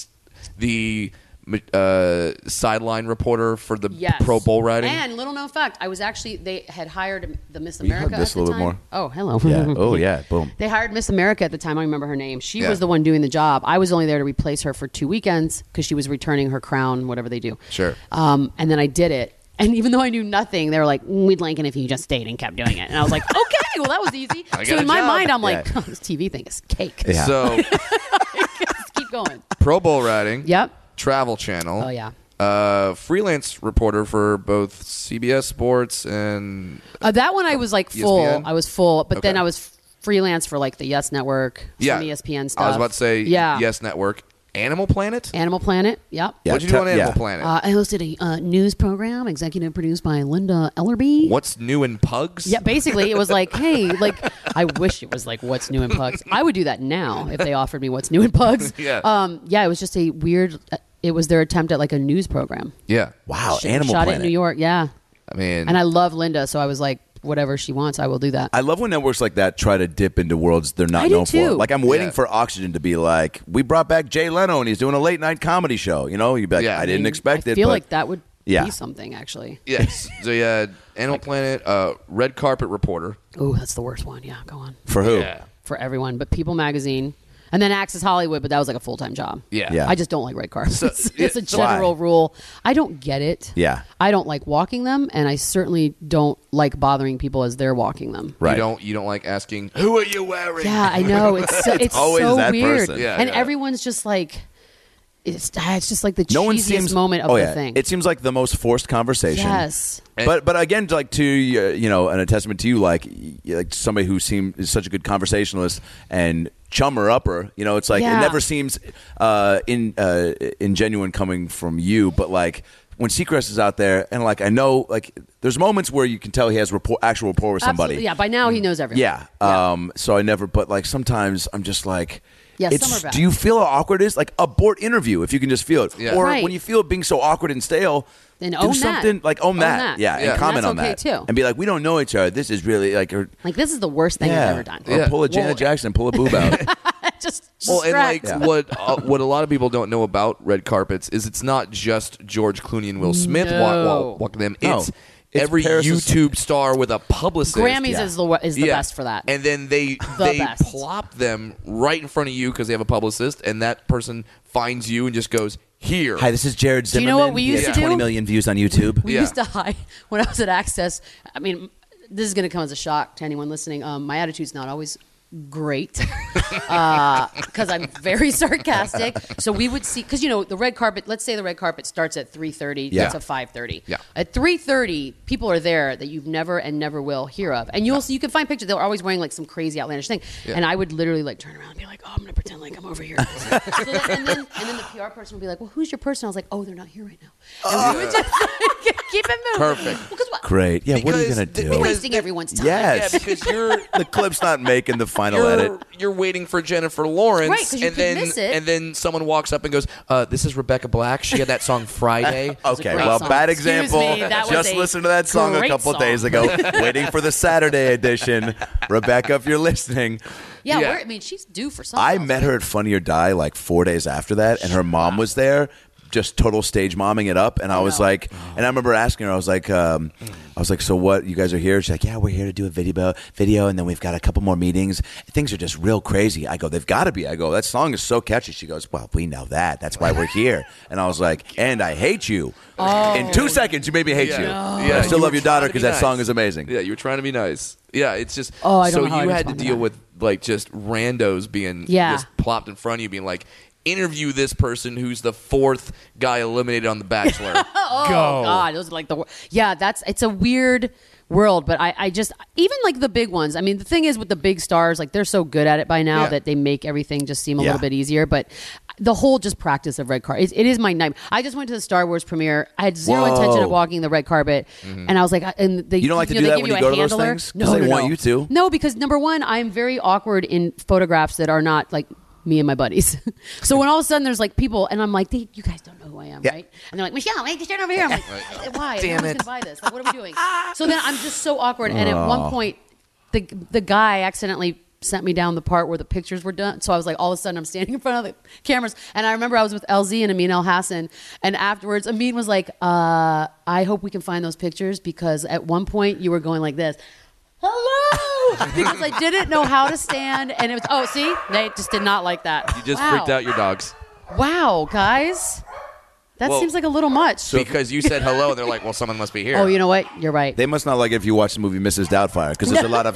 the sideline reporter for the Yes. Pro Bull riding? And little known fact, I was actually, they had hired the Miss Will you hug America this at the a little time. bit more? Oh, hello. Yeah. Oh, yeah. Boom. They hired Miss America at the time. I remember her name. She Yeah. was the one doing the job. I was only there to replace her for 2 weekends because she was returning her crown, whatever they do. Sure. And then I did it. And even though I knew nothing, they were like, we'd like it if you just stayed and kept doing it. And I was like, okay, well, that was easy. I So got in a my job. mind, I'm like, Yeah. oh, this TV thing is cake. Yeah. So Just keep going. Pro Bull riding. Yep. Travel Channel. Oh, yeah. Freelance reporter for both CBS Sports and That one I was like full. ESPN? I was full. But then Okay. I was freelance for like the Yes Network, some ESPN stuff. I was about to say yeah. Yes Network. Animal Planet? Animal Planet. Yep. Yeah, What'd you do on Animal yeah. Planet? I hosted a news program, executive produced by Linda Ellerby. What's new in pugs? Yeah, basically, it was like, hey, like, I wish it was like, what's new in Pugs? I would do that now if they offered me what's new in Pugs. Yeah. Yeah, it was just a weird, it was their attempt at like a news program. Yeah. Wow. Shot Animal it Planet. in New York, yeah. I mean, And I love Linda, so I was like, whatever she wants, I will do that. I love when networks like that try to dip into worlds they're not I do known too. for. Like, I'm waiting Yeah. for Oxygen to be like, we brought back Jay Leno and he's doing a late night comedy show. You know, you'd be like, Yeah. I didn't expect I it. feel but like that would Yeah. be something, actually. yes. So you had Animal Planet, Red Carpet Reporter. Oh, that's the worst one. Yeah, go on. For who? Yeah. For everyone, but People Magazine. And then Access Hollywood, but that was like a full-time job. Yeah. Yeah. I just don't like red carpets. So- it's a Why? general rule. I don't get it. Yeah. I don't like walking them, and I certainly don't like bothering people as they're walking them. Right. You don't like asking, who are you wearing? Yeah, I know. It's always so that weird. person. Yeah, and yeah. everyone's just like, it's just like the No one cheesiest seems moment of oh, the yeah. thing. It seems like the most forced conversation. Yes. But again, like to and a testament to you, like somebody who is such a good conversationalist and chummer upper. You know, it's like Yeah. it never seems ingenuine coming from you, but like. When Seacrest is out there, and like I know, like there's moments where you can tell he has actual rapport with somebody. Absolutely. Yeah, by now he knows everything. Yeah. So I never, but like sometimes I'm just like, Yeah, it's, some are bad. do you feel how awkward it is? Like abort interview if you can just feel it. Yeah. Or Right. when you feel it being so awkward and stale, Then do own that. something like own that. Yeah, Yeah. and comment And on that's that. okay, too. And be like, we don't know each other. This is really like, or, Like, this is the worst thing yeah. I've ever done. Or Yeah. pull a Janet Well- Jackson, pull a boob out. just Well, and like distract. what a lot of people don't know about red carpets is it's not just George Clooney and Will Smith No. walking them. No. It's It's every Paris is- YouTube star with a publicist. Grammys Yeah. is the Yeah. best for that. And then they best. plop them right in front of you because they have a publicist, and that person finds you and just goes, here. Hi, this is Jared Do Zimmerman. you know what we used He has to do? 20 million views on YouTube. We Yeah. used to hide when I was at Access. I mean, this is going to come as a shock to anyone listening. My attitude's not always great because I'm very sarcastic. So we would see, because the red carpet. Let's say the red carpet starts at 3:30 Yeah. to 5:30. Yeah. At 3:30, people are there that you've never and never will hear of, and you can find pictures. They're always wearing like some crazy outlandish thing, and I would literally like turn around and be like, "Oh, I'm going to pretend like I'm over here." and then the PR person would be like, "Well, who's your person?" I was like, "Oh, they're not here right now." And we would just keep it moving. Perfect. Because what? Great. Yeah, what are you Because going to the- do? We're because wasting everyone's time. Yes. Yeah, because you're The clip's not making the final edit. you're waiting for Jennifer Lawrence, Right, 'cause you and could then miss it. and then someone walks up and goes, "This is Rebecca Black. She had that song Friday." Okay, great well, song. bad Excuse example. me, that was Just a listened to that song a great couple song. days ago. Waiting for the Saturday edition. Rebecca, if you're listening. Yeah, Yeah. I mean, she's due for something. I else. met her at Funny or Die like 4 days after that, and her mom was there, just total stage momming it up. And I was no. like, and I remember asking her, I was like, so what? You guys are here? She's like, yeah, we're here to do a video, and then we've got a couple more meetings. Things are just real crazy. I go, they've got to be. I go, that song is so catchy. She goes, well, we know that. That's why we're here. And I was like, and I hate you. In 2 seconds, you made me hate you. Yeah. But I still you love were your daughter trying to because be that nice. song is amazing. Yeah, you were trying to be nice. Yeah, it's just Oh, I don't so know how you to had to respond to deal that. with like just randos being Yeah. just plopped in front of you, being like, interview this person who's the fourth guy eliminated on The Bachelor. Oh God, those are like the. Yeah, it's a weird world. But I just, even like the big ones. I mean, the thing is with the big stars, like they're so good at it by now that they make everything just seem a little bit easier. But the whole just practice of red carpet, it is my nightmare. I just went to the Star Wars premiere. I had zero intention of walking the red carpet, and I was like, and they, You don't like to do they that give when you you a go to those handler. things? 'Cause No, they no, want no. you to? No, because number one, I'm very awkward in photographs that are not like me and my buddies. So when all of a sudden there's like people, and I'm like, you guys don't know who I am, right? And they're like, Michelle, why stand over here? I'm like, why? Damn Everyone's it. gonna buy this. Like, what are we doing? So then I'm just so awkward. And at one point, the guy accidentally sent me down the part where the pictures were done. So I was like, all of a sudden I'm standing in front of the cameras. And I remember I was with LZ and Amin El Hassan. And afterwards, Amin was like, I hope we can find those pictures, because at one point you were going like this. Hello, because I didn't know how to stand, and it was see, they just did not like that. You just Wow. freaked out your dogs. Wow, guys, that Well, seems like a little much. Because you said hello, and they're like, well, someone must be here. Oh, you know what? You're right. They must not like it if you watch the movie Mrs. Doubtfire, because there's a lot of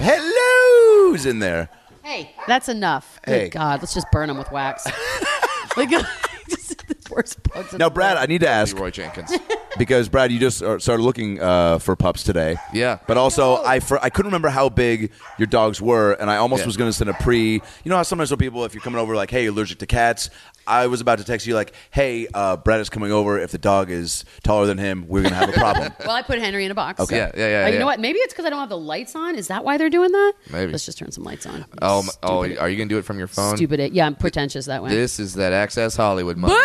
hellos in there. Hey, that's enough. Hey. Good God, let's just burn them with wax. Like, just the worst bugs in Now, the Brad, world. I need to ask, Leroy Jenkins. because Brad, you just started looking for pups today. Yeah. But also, I couldn't remember how big your dogs were, and I almost Yeah. was going to send a you know how sometimes when people, if you're coming over, like, hey, you're allergic to cats, I was about to text you like, hey, Brad is coming over. If the dog is taller than him, we're going to have a problem. Well, I put Henry in a box. Okay. Yeah. You know what? Maybe it's because I don't have the lights on. Is that why they're doing that? Maybe. Let's just turn some lights on. Oh, Stupid. are you going to do it from your phone? Stupid. Yeah, I'm pretentious that way. This is that Access Hollywood money.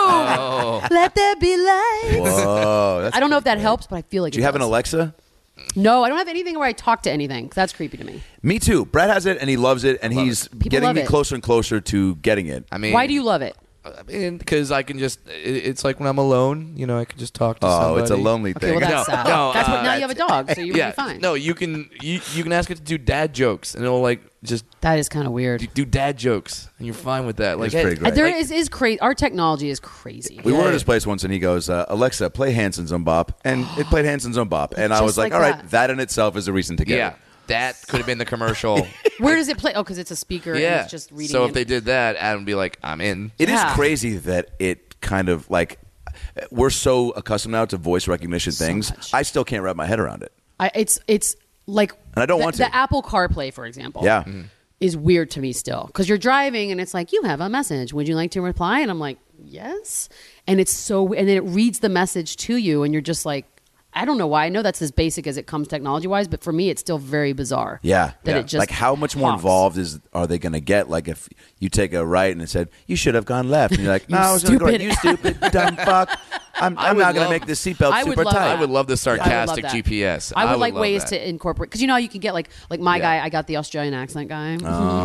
Boom! Let there be light. Whoa. That's I don't know if that helps, but I feel like Do you have an Alexa? No, I don't have anything where I talk to anything. That's creepy to me. Me too. Brad has it, and he loves it, and he's getting love me it. closer and closer to getting it. I mean, Why do you love it? Because I can just, it's like when I'm alone, you know, I can just talk to somebody. It's a lonely Okay, thing. well that's sad. no, That's what. Now you have a dog, so you're Yeah, really fine. no, you can ask it to do dad jokes, and it'll like just That is kind of weird. do dad jokes, and you're fine with that. Like, It's pretty great. There like- is crazy. Our technology is crazy. We were at his place once, and he goes, Alexa, play Hanson's on Bop. And it played Hanson's on Bop. And I Just was like, like all right, that. that in itself is a reason to get yeah, it. that could have been the commercial. Where does it play? Oh, because it's a speaker. And Yeah. it's just reading. So it. if they did that, Adam would be like, I'm in. It is Yeah. crazy that it kind of like we're so accustomed now to voice recognition things. much. I still can't wrap my head around it. it's like, And I don't want to. The Apple CarPlay, for example. Yeah. Is weird to me still, because you're driving and it's like, you have a message. Would you like to reply? And I'm like, yes. And it's so, and then it reads the message to you, and you're just like, I don't know why. I know that's as basic as it comes technology wise, but for me, it's still very bizarre. Yeah. That it just like how much more hops. involved are they going to get? Like if you take a right and it said, you should have gone left. And you're like, no, I was going to go right. You stupid, dumb fuck. I'm would not going to love- make this seatbelt I would super love tight. that. I would love the sarcastic that. GPS. I would like love ways that. to incorporate, because you know how you can get like my guy. I got the Australian accent guy,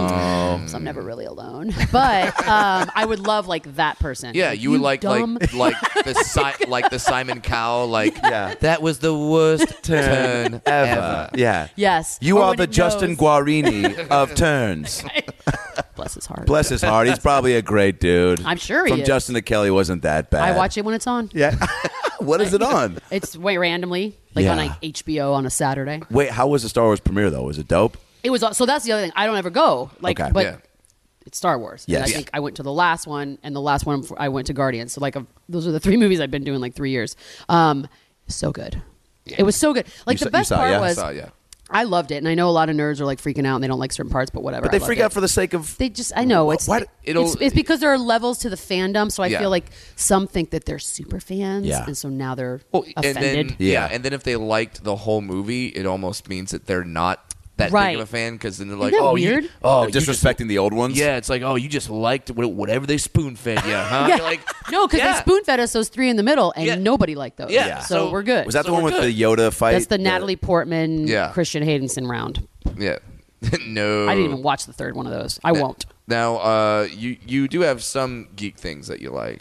Oh. so I'm never really alone. But I would love like that person. Yeah, you would like dumb. like the Simon Cowell Yeah. that was the worst turn ever. Yeah. Yes. You Or are when the it Justin knows. Guarini of turns. Bless his heart. Bless his heart. He's probably a great dude. I'm sure he From is. Justin to Kelly wasn't that bad. I watch it when it's on. Yeah. What is it on? It's way randomly, like on Yeah. like HBO on a Saturday. Wait, how was the Star Wars premiere though? Was it dope? It was so that's the other thing. I don't ever go like, Okay. but Yeah. it's Star Wars. Yes. And I think I went to the last one, and the last one I went to Guardians. So like those are the 3 movies I've been doing like 3 years. So good. It was so good. Like You the saw- you best saw it, part yeah? was Yeah. I loved it, and I know a lot of nerds are like freaking out and they don't like certain parts, but whatever. But they I loved freak it. out for the sake of. They just, I know it's What? it's because there are levels to the fandom. So I Yeah. feel like some think that they're super fans, Yeah. and so now they're Well, offended. and then Yeah. and then if they liked the whole movie, it almost means that they're not that Right. big of a fan, because then they're like, Isn't that oh, weird? you just disrespecting the old ones. yeah, it's like, oh, you just liked whatever they spoon fed you, huh? Yeah. You're like, No, because yeah. they spoon fed us those 3 in the middle, and Yeah. nobody liked those. Yeah. So, So- we're good. Was that So the one we're with good. the Yoda fight? That's the Natalie Portman, Yeah. Christian Haydenson round. Yeah. No. I didn't even watch the third one of those. I won't. Now, you do have some geek things that you like,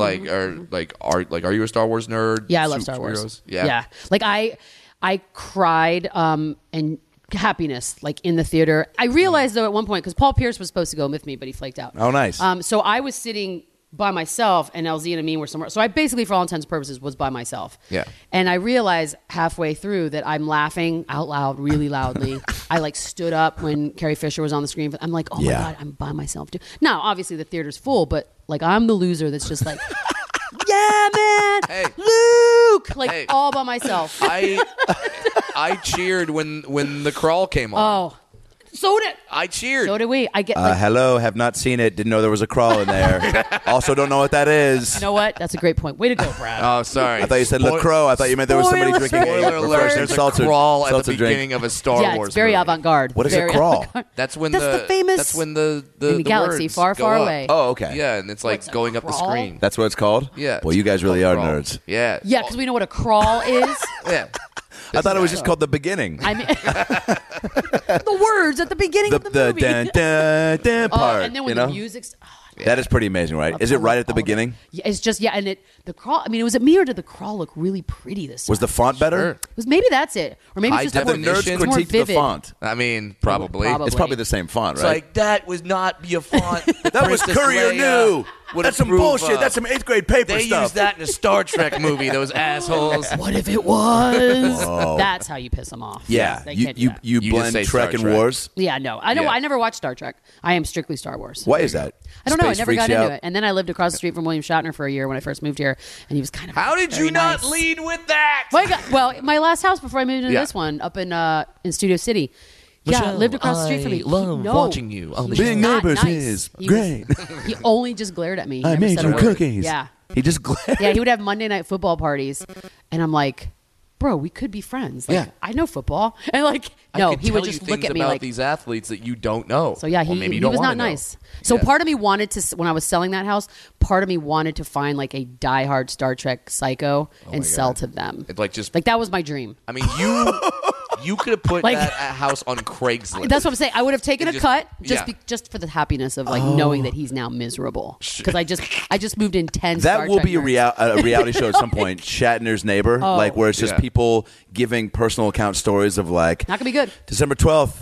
are you a Star Wars nerd? Mm-hmm, Yeah, I love Star Wars. Superheroes? Yeah. Like I cried and happiness like in the theater. I realized though at one point, because Paul Pierce was supposed to go with me, but he flaked out. Oh, nice. So I was sitting by myself, and LZ and Amin were somewhere. So I basically, for all intents and purposes, was by myself. Yeah. And I realized halfway through that I'm laughing out loud, really loudly. I like stood up when Carrie Fisher was on the screen. I'm like, oh Yeah. my God, I'm by myself too. Now, obviously the theater's full, but like I'm the loser that's just like, yeah, man, Hey. Luke, like Hey. all by myself. I cheered when the crawl came on. Oh, so did I cheered. so did we. I get. Like, Hello, have not seen it. Didn't know there was a crawl in there. Also, don't know what that is. you know what? That's a great point. Way to go, Brad. Oh, sorry. I thought you said LaCroix. I thought you meant there was somebody Spoiler drinking alert. Spoiler alert, refreshing there's a seltzer, crawl at seltzer the drink. beginning of a Star yeah, Wars it's very movie. avant-garde. What is a Very crawl? avant-garde. That's when That's the famous- That's when the In the galaxy, words far, go far up. away. Oh, okay. Yeah, and it's like What's a going up the crawl? screen. That's what it's called? Yeah. Well, you guys really are Crawl. nerds. Yeah. Yeah, because we know what a crawl is. Yeah. I thought it was just called the beginning. I mean, the words at the beginning The of the movie. dun, dun, dun Oh, part. and then when you know? the music's. Oh, That is pretty amazing, right? Is it right at the beginning? Yeah, it's just and the crawl. I mean, was it me or did the crawl look really pretty this time? Was the font better? Sure. It was maybe that's it, or maybe High it's just Have the more, nerds definition. it's more critiqued the vivid. font? I mean, probably. Probably. It's probably the same font, It's right? like that was not your font. that was Courier New. That's some bullshit. That's some 8th grade paper They stuff. used that in a Star Trek movie. Those assholes. What if it was? That's how you piss them off. Yeah, They you can't do you, that. you You blend just say Trek Star and Trek. Wars. Yeah, no, I know. Yeah. I never watched Star Trek. I am strictly Star Wars. Why is that? I don't know. I Space never freaks got you into out? it. And then I lived across the street from William Shatner for a year when I first moved here, and he was kind of. How did very you not nice. lead with that? Well, my last house before I moved into Yeah. this one up in Studio City. Yeah, Michelle, lived across the street from me. I love watching you on the he was Being not neighbors nice. is He great. he only just glared at me. He I never made said a you word. cookies. Yeah. He just glared. Yeah, he would have Monday night football parties, and I'm like, bro, we could be friends. Like, Yeah. I know football, and like, no, I could he would tell just you look things at me about like. these athletes that you don't know. So yeah, Or maybe you he don't was wanna not know. nice. So Yeah. part of me wanted to, when I was selling that house, part of me wanted to find like a diehard Star Trek psycho and sell to them. It's like just. Like that was my dream. I mean, you could have put Like- that house on Craigslist. That's what I'm saying. I would have taken a just- cut yeah. just for the happiness of like knowing that he's now miserable because I just moved in 10 That Star will Trek be a nerds. reality show at some point. Shatner's Neighbor, like where it's just Yeah. people giving personal account stories of like Not gonna be good. December 12th,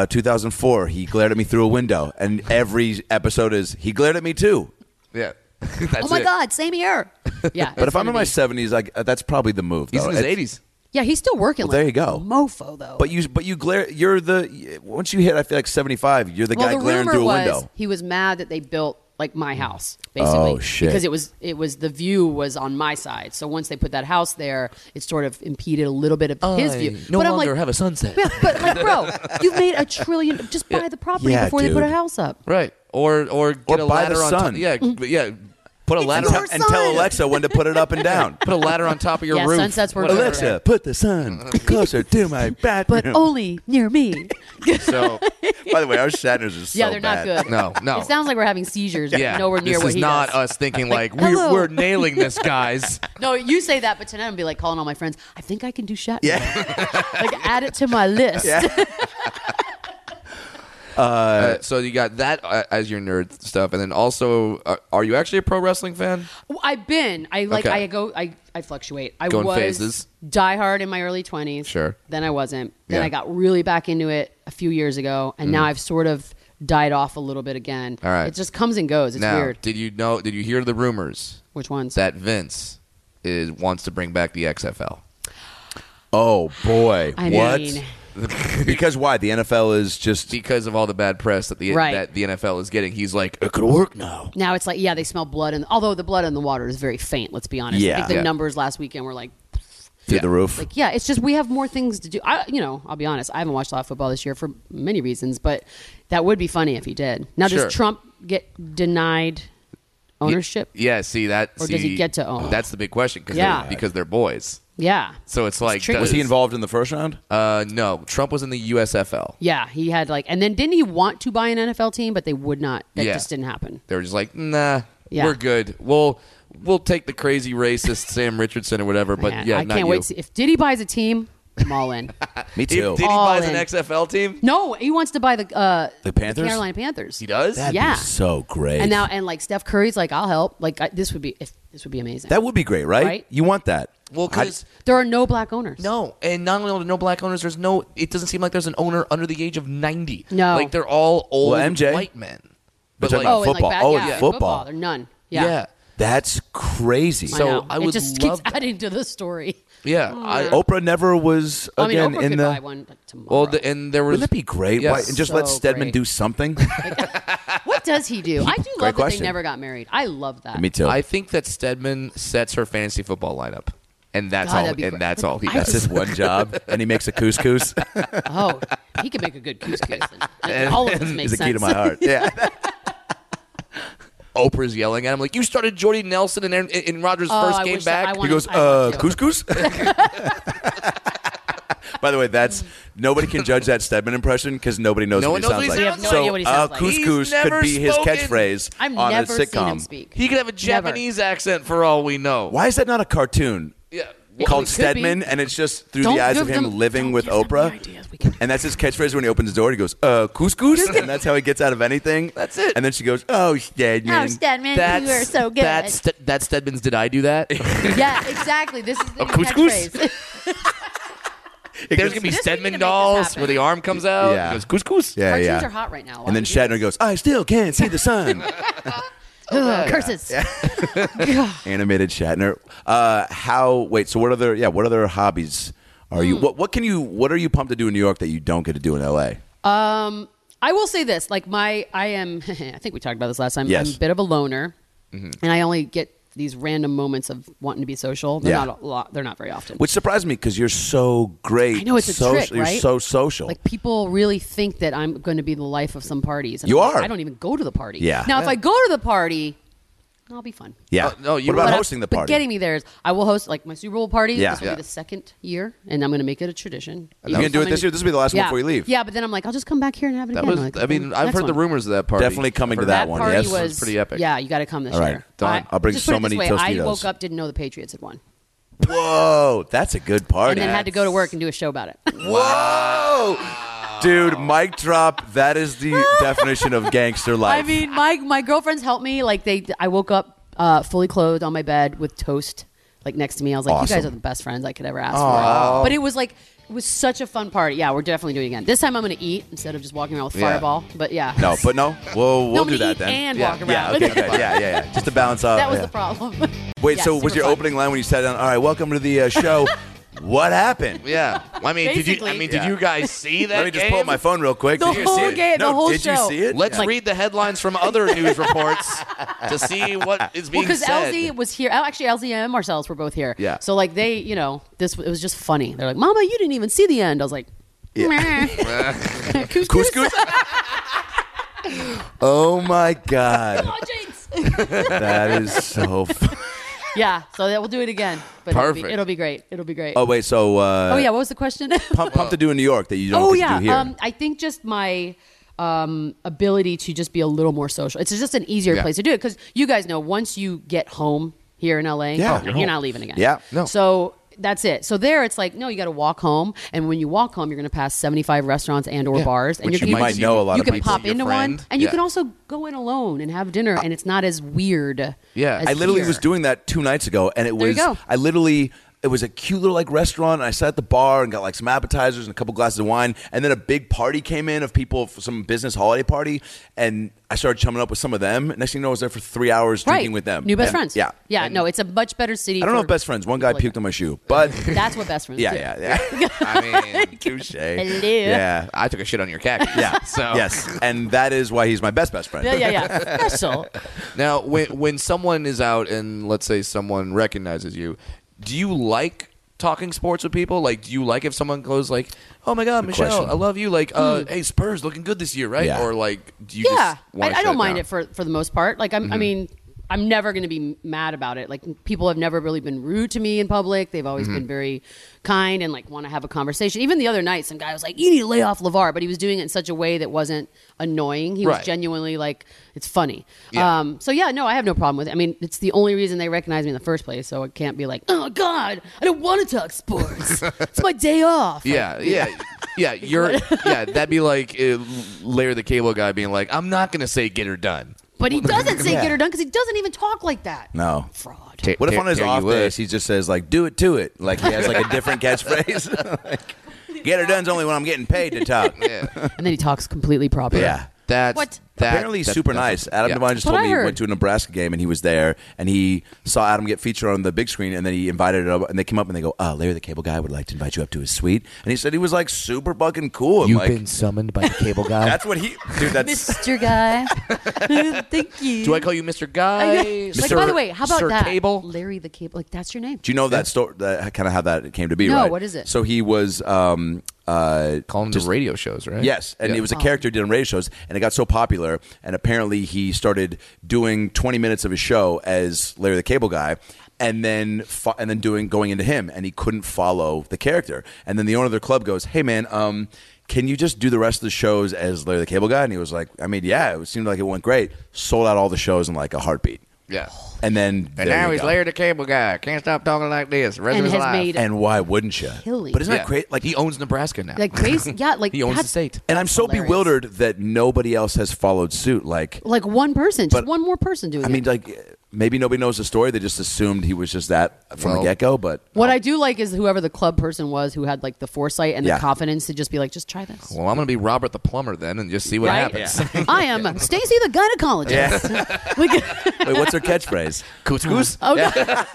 2004. He glared at me through a window, and every episode is he glared at me too. Yeah. That's Oh my it. God, same here. Yeah, But if I'm in my 70s, like that's probably the move. He's though. in his It's- 80s. yeah, he's still working. Well, there like you go. a mofo though. But you glare. You're the once you hit. I feel like 75. You're the guy the glaring rumor through a was window. he was mad that they built like my house basically. Oh, shit. Because it was the view was on my side. So once they put that house there, it sort of impeded a little bit of his view. No but I'm longer like, have a sunset. yeah, but like, bro, you've made $1 trillion. Just buy the property Yeah, before they put a dude. house up. Right. Or get a buy the ladder on sun. top. Yeah. Yeah. Put a ladder your on, And tell Alexa when to put it up and down. put a ladder on top of your Yeah, roof. sunsets work Whatever. Alexa, put the sun closer to my bathroom. But only near me. So By the way, our Shatners are so Yeah, they're bad. not good. No. It sounds like we're having seizures. yeah. Nowhere near this what is he not does. us thinking like, hello. we're nailing this, guys. No, you say that, but tonight I'm be like calling all my friends. I think I can do Shatner. Yeah. Like add it to my list. So you got that as your nerd stuff, and then also, are you actually a pro wrestling fan? I've been. Okay. I fluctuate. I Go in was phases. diehard in my early 20s. Sure. Then I wasn't. Then Yeah. I got really back into it a few years ago, and now I've sort of died off a little bit again. All right. It just comes and goes. It's Now, weird. did you hear the rumors Which ones? that Vince wants to bring back the XFL? Oh boy, I what? mean, Because why? The NFL is just Because of all the bad press that the Right. that the NFL is getting, he's like, it could work now. now it's like, yeah, they smell blood. Although the blood in the water is very faint, let's be honest. Yeah. I think the Yeah. numbers last weekend were like, through Yeah. the roof. Like, yeah, it's just we have more things to do. I'll be honest. I haven't watched a lot of football this year for many reasons, but that would be funny if he did. Now, Sure. does Trump get denied ownership? Yeah, see that. Or does he get to own? That's the big question Yeah. because they're boys. Yeah. So it's like, tricky. Was he involved in the first round? No, Trump was in the USFL. Yeah, he had and then didn't he want to buy an NFL team, but they would not. That Yeah. just didn't happen. They were just like, nah, Yeah. we're good. We'll take the crazy racist Sam Richardson or whatever. But Man, yeah, I not can't you. wait to see. If Diddy buys a team, I'm all in. Me too. Did he All buys in. an XFL team? No, he wants to buy the Panthers? Carolina Panthers. He does. That'd Yeah. be so great. And like Steph Curry's like, I'll help. Like this would be amazing. that would be great, right? Right? You want that? Well, because There are no black owners. no, and not only are there no black owners, there's no. It doesn't seem like there's an owner under the age of 90. No. like they're all old Well, MJ. white men. But But like, talking Oh, and football. like Oh, yeah, yeah. in football. There are none. Yeah. yeah, That's crazy. I So know. I it would just love keeps that. adding to the story. yeah. Oprah never was I mean, again Oprah in could the. buy one like, tomorrow. Well, and there was. Wouldn't that be great? Yes. Why, and just let So Stedman great. do something. What does he do? I do Great love that question. they never got married. I love that. Me too. I think that Stedman sets her fantasy football lineup. and that's God, all. that'd be And great. that's all he That's does. his one job, and he makes a couscous. Oh, he can make a good couscous. And all of this makes He's the sense. key to my heart. Yeah. Oprah's yelling at him like, "You started Jordy Nelson in Rogers' first I game wish that back." I He goes, want to. couscous? By the way, nobody can judge that Stedman impression because nobody knows No what one he knows sounds what like. he We have no idea what he sounds like. He's Couscous never could be his spoken. catchphrase I've on a never seen him sitcom. speak. He could have a Japanese accent for all we know. Why is that not a cartoon Yeah. called it could Stedman, be. and it's just through Don't the eyes give of him them- living don't with give them Oprah? the ideas. We can do And that's his catchphrase when he opens the door. He goes, couscous? And that's how he gets out of anything. That's it. And then she goes, oh, Stedman. Oh, Stedman, you were so good. That's Stedman's Did I Do That? Yeah, exactly. This is the new couscous? catchphrase. There's going to be This week to Stedman make this dolls happen. where the arm comes out. Yeah. He goes, couscous. Yeah, Cartoons yeah. are hot right now. And then Shatner goes, I still can't see the sun. Ugh, curses. Animated Shatner. So what other hobbies are you, what are you pumped to do in New York that you don't get to do in LA? I will say this: like I think we talked about this last time. Yes. I'm a bit of a loner, and I only get these random moments of wanting to be social. They're Yeah. not a lot. They're not very often. Which surprised me because you're so great. I know it's a trick, You're right? so social. Like people really think that I'm going to be the life of some parties. And You I'm like, are. I don't even go to the party. Yeah. Now, if I go to the party, I'll be fun. yeah. no, you what were- about But hosting the But party? getting me there is I will host like my Super Bowl party. Yeah. This will Yeah. be the second year, and I'm going to make it a tradition. You're going to do it this year? This will be the last one Yeah. before you leave. Yeah, but then I'm like, I'll just come back here and have it That again. was. Like, I mean, I've next heard the one. rumors of that party. Definitely coming to that one, party yes. was pretty epic. Yeah, you got to come this All right, year. done. I'll bring just so put it this many way, I Tostitos. woke up, didn't know the Patriots had won, Whoa, that's a good party. and then had to go to work and do a show about it. Whoa! Dude, mic drop. That is the definition of gangster life. I mean, my girlfriends helped me. Like I woke up fully clothed on my bed with toast like next to me. I was like, Awesome. you guys are the best friends I could ever ask for. But it was like it was such a fun party. Yeah, we're definitely doing it again. This time I'm going to eat instead of just walking around with Yeah. Fireball. But yeah, no, we'll No, we'll I'm do gonna that eat then. and Yeah. walk around. Yeah, okay, good. Yeah. Just to balance out. That was yeah. the problem. Wait, Yeah, so was super your fun. opening line when you sat down? All right, welcome to the show. What happened? Yeah. I mean, Basically. did you guys see that? Let me just game? pull up my phone real quick. The Did you whole see it? game, the No, whole did you show. see it? Let's Yeah. read the headlines from other news reports to see what is being Because said. LZ was here. Actually, LZ and Marcellus were both here. Yeah. So like they, it was just funny. They're like, "Mama, you didn't even see the end." I was like, "Meh." Couscous? Oh my God. Oh, Jinx. That is so fun. Yeah. So we'll do it again. But Perfect. It'll be great. It'll be great. Oh, wait, so Oh, yeah. What was the question? pump to do in New York that you don't Oh get yeah, to do here. I think just my ability to just be a little more social. It's just an easier Yeah. place to do it because you guys know once you get home here in LA, Yeah. you're not leaving again. Yeah. No. So that's it. So there, it's like no, you got to walk home, and when you walk home, you're going to pass 75 restaurants and or bars, and Which you're you gonna- might know a lot You of can people. pop Your into friend. one, and you Yeah. can also go in alone and have dinner, and it's not as weird. Yeah. as I literally here. was doing that 2 nights ago, and it There you was go. it was a cute little like restaurant. And I sat at the bar and got like some appetizers and a couple glasses of wine, and then a big party came in of people for some business holiday party, and I started chumming up with some of them. Next thing you know, I was there for 3 hours drinking with them. New best And- friends. Yeah, Yeah. And No, it's a much better city. I don't know for if best friends. One guy people like puked on my shoe, but that. That's what best friends. do. yeah. I mean, Touche. Hello. Yeah. I took a shit on your cactus. Yeah. So Yes. And that is why he's my best friend. Yeah. Special. Now, when someone is out and let's say someone recognizes you, do you like talking sports with people? Like, do you like if someone goes like, "Oh my God, Michelle, question. I love you." Like, hey, Spurs looking good this year, right? Yeah. Or like, do you Yeah, just wanna I shut don't mind down? it for the most part. Like I mean, I'm never going to be mad about it. Like people have never really been rude to me in public. They've always been very kind and like want to have a conversation. Even the other night, some guy was like, "You need to lay off LeVar," but he was doing it in such a way that wasn't annoying. He was Right. genuinely like, it's funny. Yeah. So yeah, no, I have no problem with it. I mean, it's the only reason they recognize me in the first place. So it can't be like, "Oh God, I don't want to talk sports. It's my day off." Like, Yeah. That'd be like Larry the Cable Guy being like, "I'm not gonna say get her done." but he doesn't say Yeah. get her done because he doesn't even talk like that. No. Fraud. What if on his Dare you off would. days he just says like "do it to it"? Like he has like a different catchphrase. Like, get her done's only when I'm getting paid to talk. Yeah. And then he talks completely proper. Yeah. That's What? Apparently, he's super nice. Adam Devine just That's what told me I he heard. went to a Nebraska game and he was there and he saw Adam get featured on the big screen and then he invited him and they came up and they go, Larry the Cable Guy would like to invite you up to his suite. And he said he was like super fucking cool. And You've like, been summoned by the cable guy. that's what he, dude. That's Mr. Guy. Thank you. Do I call you Mr. Guy? Like, Mr. by the way, how about Sir that? Cable? Larry the Cable. Like, that's your name. Do you know that story? That kind of how that came to be, No, right? what is it? So he was Calling to radio shows, right? yes, and Yeah. it was a character he did on radio shows, and it got so popular, and apparently he started doing 20 minutes of his show as Larry the Cable Guy, and then going into him, and he couldn't follow the character, and then the owner of the club goes, "Hey man, can you just do the rest of the shows as Larry the Cable Guy?" And he was like, "I mean, yeah, it seemed like it went great." Sold out all the shows in like a heartbeat. Yeah. And then And there now you he's go. Larry the Cable Guy. Can't stop talking like this. Rest And of his has life. made And why wouldn't you? Killing. But isn't Yeah. that great? Like he owns Nebraska now. Like crazy. Yeah, like he owns the that's- state. and I'm so hilarious. bewildered that nobody else has followed suit. Like one person, just But- one more person doing I it. mean, like maybe nobody knows the story. They just assumed he was just that from the Well- get go. But What I do like is whoever the club person was who had like the foresight and the Yeah. confidence to just be like, just try this. Well, I'm going to be Robert the plumber then and just see what Right? happens. I am Stacy the gynecologist. wait, what's her catchphrase? Couscous? Oh, no.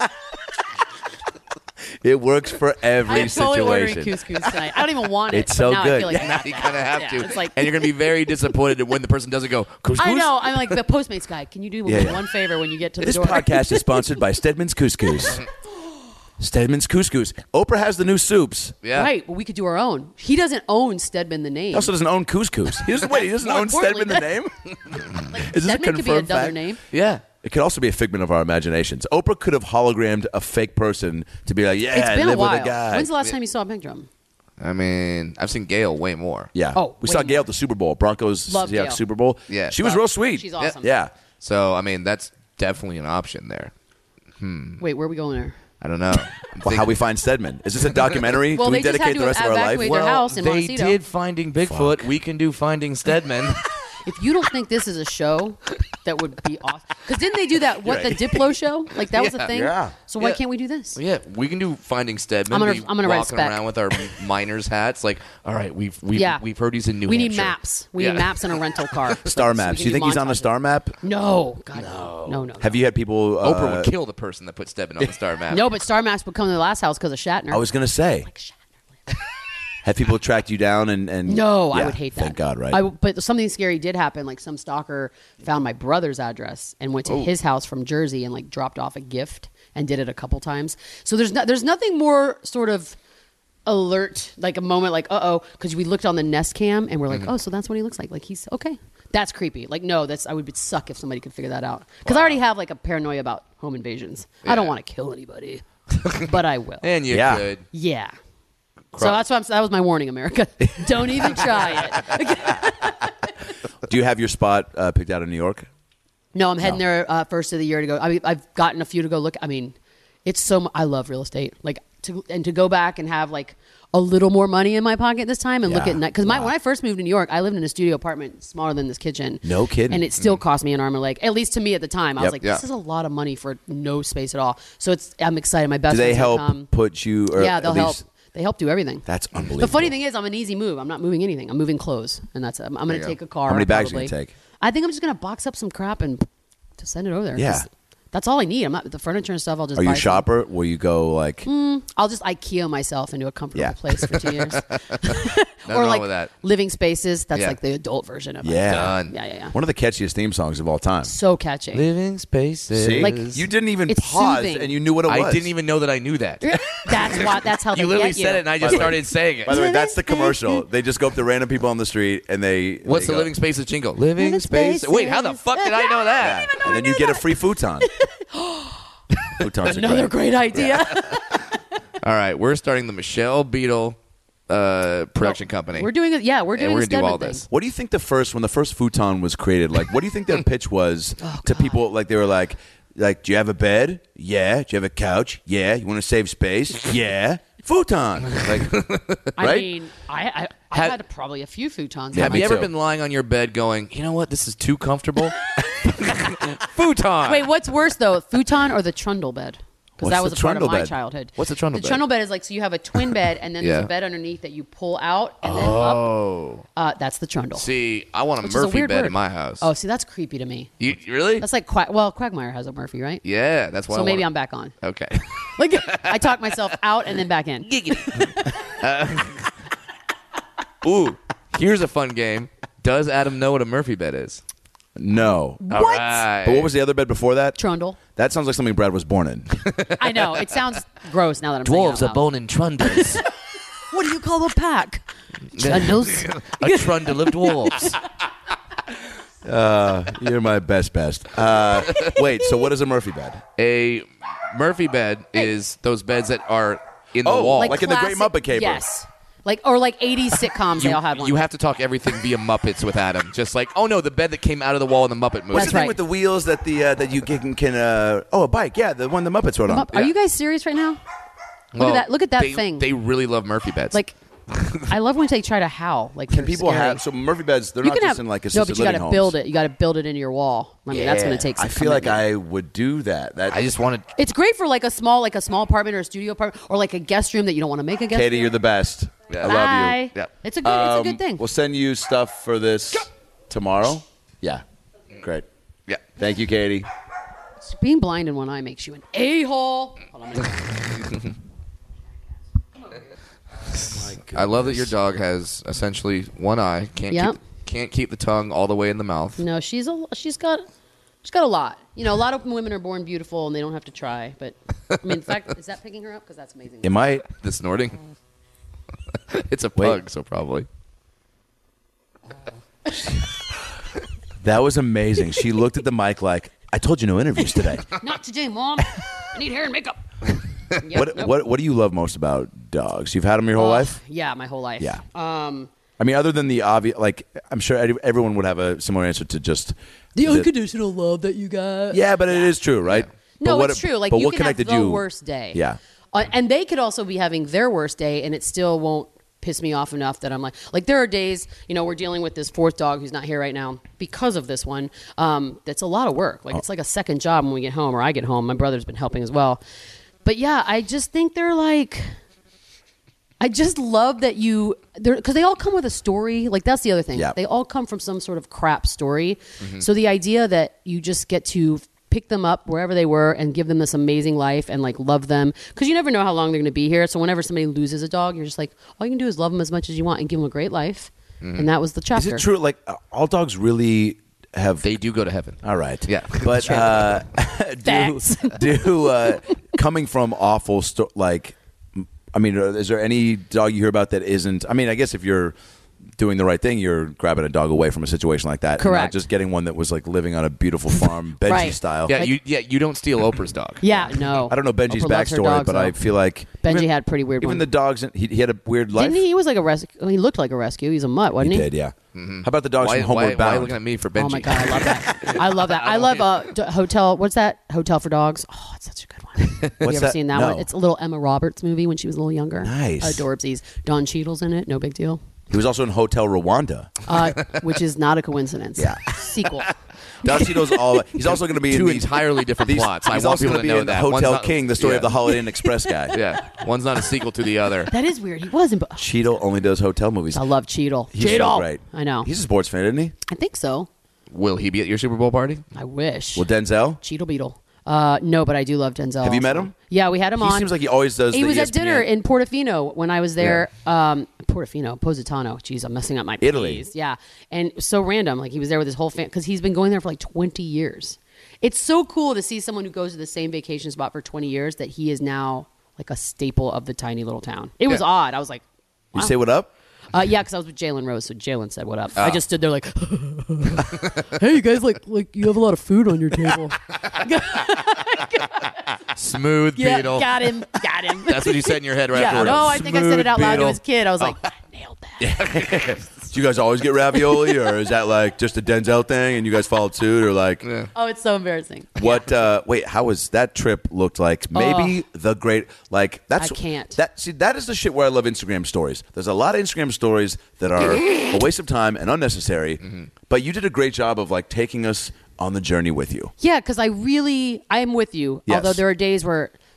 It works for every I'm totally ordering situation. couscous tonight. I don't even want it. It's but so now good. I feel like Now you kind of have Yeah, to. it's like- and you're going to be very disappointed when the person doesn't go, couscous? I know. I'm like the Postmates guy. Can you do Yeah, yeah. one favor when you get to the This door? podcast is sponsored by Stedman's Couscous. Stedman's Couscous. Oprah has the new soups. Yeah. Right. Well, we could do our own. He doesn't own Stedman the name. He also doesn't own couscous. He doesn't. Wait, he doesn't More own Stedman the importantly, name. like, Is this a Stedman could be confirmed another fact? name. Yeah. It could also be a figment of our imaginations. Oprah could have hologrammed a fake person to be like, "Yeah, It's I been a live while. with a guy." When's the last time you saw a Pink Drum? I mean, I've seen Gail way more. Yeah. Oh, we way saw Gail more. at the Super Bowl. Broncos Love Seahawks Gail. Super Bowl. Yeah. She was real sweet. She's awesome. Yeah. So, I mean, that's definitely an option there. Wait, where are we going there? I don't know. I'm Well, how thinking- we find Stedman? Is this a documentary? Well, Do we they just had dedicate to the rest of our life? evacuate their house in they Montecito. did Finding Bigfoot. We can do Finding Stedman. If you don't think this is a show, that would be awesome. Because didn't they do that? What the Diplo show? Like that was a Yeah. thing. Yeah. So why Yeah. can't we do this? Yeah, we can do Finding Stedman. I'm gonna- be I'm gonna write a walking spec. around with our miners hats. Like, all right, we've Yeah. heard he's in New We Hampshire. need maps. We Yeah. need maps and a rental car. Star So we maps. can You do think he's on the montages. star map? No, God, no. Have you had people? Oprah would kill the person that put Stedman on the star map. No, but Star Maps would come to the last house because of Shatner. I was gonna say. Have people tracked you down and No, I Yeah, would hate that. Thank God, right? But something scary did happen. Like some stalker found my brother's address and went to his house from Jersey and like dropped off a gift and did it a couple times. So there's nothing more sort of alert, like a moment like because we looked on the Nest cam and we're like so that's what he looks like. Like he's okay. That's creepy. Like no, I would suck if somebody could figure that out because I already have like a paranoia about home invasions. I don't Yeah. want to kill anybody, but I will. And you Yeah. could. Yeah. So that's what that was my warning, America. Don't even try it. Do you have your spot picked out in New York? No, I'm heading there first of the year to go. I mean, I've gotten a few to go look. I mean, it's so. I love real estate. Like to go back and have like a little more money in my pocket this time and look Yeah. at because when I first moved to New York, I lived in a studio apartment smaller than this kitchen. No kidding. And it still cost me an arm and a leg. At least to me at the time, I was Yep. like, Yeah. this is a lot of money for no space at all. So I'm excited. My best Do they friends help will come. put you? Or Yeah, at they'll help. least- They help do everything. That's unbelievable. The funny thing is, I'm an easy move. I'm not moving anything. I'm moving clothes, and that's it. I'm going you to go. take a car. How many bags are probably. you gonna take? I think I'm just going to box up some crap and to send it over there. Yeah. 'Cause that's all I need. I'm not the furniture and stuff. I'll just. Are you buy a shopper? Will you go like? I'll just IKEA myself into a comfortable Yeah. place for 2 years. Nothing or wrong like with that. living spaces. That's Yeah. like the adult version of it. Yeah. Done. Yeah. One of the catchiest theme songs of all time. So catchy. Living spaces. See, Like- you didn't even It's pause, soothing. and you knew what it was. I didn't even know that I knew that. That's how they You literally get you. said it, and I just started saying it. By the way, that's the commercial. They just go up to random people on the street, and they. What's they the go- living spaces jingle? Living Living spaces. Wait, how the spaces. fuck did I know that? And then you get a free futon. Futons are Another great. great idea. All right, we're starting the Michelle Beadle production company. We're doing it. Yeah, we're doing we're a gonna do all Stedman this. thing. What do you think when the first futon was created? Like, what do you think their pitch was to people? Like, they were like, do you have a bed? Yeah. Do you have a couch? Yeah. You want to save space? Yeah. Futon. Like, I right? mean, I Have- had probably a few futons. Yeah, Have me you ever too. been lying on your bed going, you know what, this is too comfortable? Futon. Wait, what's worse though, futon or the trundle bed? because What's that was the a part of trundle my bed? childhood. What's a trundle bed? The trundle bed is like, so you have a twin bed, and then there's Yeah. a bed underneath that you pull out and then Oh. up. That's the trundle. See, I want a Which is a Murphy weird bed word. in my house. Oh, see, that's creepy to me. You really? That's like Quagmire has a Murphy, right? Yeah, that's why. So I maybe wanna- I'm back on. Okay. Like I talk myself out and then back in. Ooh, here's a fun game. Does Adam know what a Murphy bed is? No. All right. But what was the other bed before that? Trundle. That sounds like something Brad was born in. I know it sounds gross now that I'm saying it out loud. boning trundles. What do you call a pack? Trundles. A trundle of dwarves. You're my best. Wait, so what is a Murphy bed? A Murphy bed is those beds that are in the Oh, wall. like in the Great Muppet Caper. Yes. Like 80s sitcoms, they all had one. You have to talk everything via Muppets with Adam. Just like, oh no, the bed that came out of the wall in the Muppet movie. What's That's the thing right. with the wheels that that you can a bike? Yeah, the one the Muppets rode on. Are you guys serious right now? Well, Look at that they, thing. They really love Murphy beds. Like, I love when they try to howl. Like, Can they're people scary. have Murphy beds? They're You not can just have in like no, assisted but you got living to homes. build it. You got to build it into your wall. I mean, that's going to take some I feel like commitment. I would do that. I just wanted. It's great for like a small apartment or a studio apartment or like a guest room that you don't want to make a guest Katie, room. you're the best. Yeah. I love you. Bye. Yeah. It's a good thing. We'll send you stuff for this tomorrow. Yeah, great. Yeah. Thank you, Katie. Being blind in one eye makes you an a-hole. Hold on a minute. I love that your dog has essentially one eye. Yep. Can't keep the tongue all the way in the mouth. No, she's got a lot. You know, a lot of women are born beautiful and they don't have to try. But I mean, in fact, is that picking her up? Because that's amazing. It might. The snorting. It's a Wait. pug, so probably. That was amazing. She looked at the mic like, I told you no interviews today. Not today, Mom. I need hair and makeup. Yep, nope. What do you love most about dogs? You've had them your whole life? Yeah, my whole life. Yeah. I mean, other than the obvious, like, I'm sure everyone would have a similar answer to just The unconditional love that you got. Yeah, but it is true, right? No, But it's true. Like but you what can have connected the you? worst day. Yeah. And they could also be having their worst day, and it still won't piss me off enough that I'm like there are days, you know, we're dealing with this fourth dog who's not here right now because of this one. That's a lot of work. Like it's like a second job when we get home, or I get home. My brother's been helping as well. But yeah, I just think they're like. I just love that because they all come with a story. Like that's the other thing. Yeah. They all come from some sort of crap story. So the idea that you just get to pick them up wherever they were and give them this amazing life and like love them, because you never know how long they're going to be here. So whenever somebody loses a dog, you're just like, all you can do is love them as much as you want and give them a great life. And that was the Is chapter. it true? Like, all dogs really have. They do go to heaven. All right. Yeah. But Facts. coming from awful I mean, is there any dog you hear about that isn't? I mean, I guess if you're doing the right thing, you're grabbing a dog away from a situation like that. And Correct. not just getting one that was like living on a beautiful farm, Benji Right. style. Yeah, Like- you don't steal Oprah's dog. Yeah, no. I don't know Benji's Oprah loves her backstory, dogs, but though. I feel like Benji had a pretty weird even one. the dogs. He had a weird life. Didn't he? He was like a rescue. He looked like a rescue. He's a mutt, wasn't he? He did, yeah. How about the dogs Why, from Homeward why are you Bound? looking at me for Benji? Oh my god, I love that. I love that. I love Hotel. What's that? Hotel for Dogs. Oh, it's such a good one. Have What's you ever that? seen that No. one? It's a little Emma Roberts movie when she was a little younger. Nice. Adorbsies. Don Cheadle's in it. No big deal. He was also in Hotel Rwanda. Which is not a coincidence. Yeah. Sequel. Don Cheadle's all. He's also going to be in Two these entirely different these- plots. I He's want also people going to to be know in the that. One's Hotel not- King, the story yeah. of the Holiday Inn Express guy. Yeah, one's not a sequel to the other. That is weird. He wasn't. But Cheadle only does hotel movies. I love Cheadle. He's Cheadle. so great. I know. He's a sports fan, isn't he? I think so. Will he be at your Super Bowl party? I wish. Well, Denzel. Cheadle Beetle. No, but I do love Denzel. Have you met also. him? Yeah, we had him He on. seems like he always does. He the was at ESPN. dinner in Portofino when I was there. Portofino, Positano. Jeez, I'm messing up my Italy. P's. Yeah, and so random. Like he was there with his whole family because he's been going there for like 20 years. It's so cool to see someone who goes to the same vacation spot for 20 years that he is now like a staple of the tiny little town. It was Yeah. odd. I was like, You wow. say what up? Yeah, because I was with Jalen Rose, so Jalen said, "What up?" I just stood there like, "Hey, you guys, like you have a lot of food on your table." Smooth Yeah, Beetle. got him. That's what you said in your head right Yeah, afterwards. no, I think I said it out loud to Beetle. his kid. I was like, I nailed that. Do you guys always get ravioli, or is that like just a Denzel thing, and you guys followed suit, or like Oh, it's so embarrassing. what? Wait, how was that trip? Looked like maybe the great. Like that's I can't. That is the shit where I love Instagram stories. There's a lot of Instagram stories that are a waste of time and unnecessary. But you did a great job of like taking us on the journey with you. Yeah, because I am with you. Yes. Although there are days where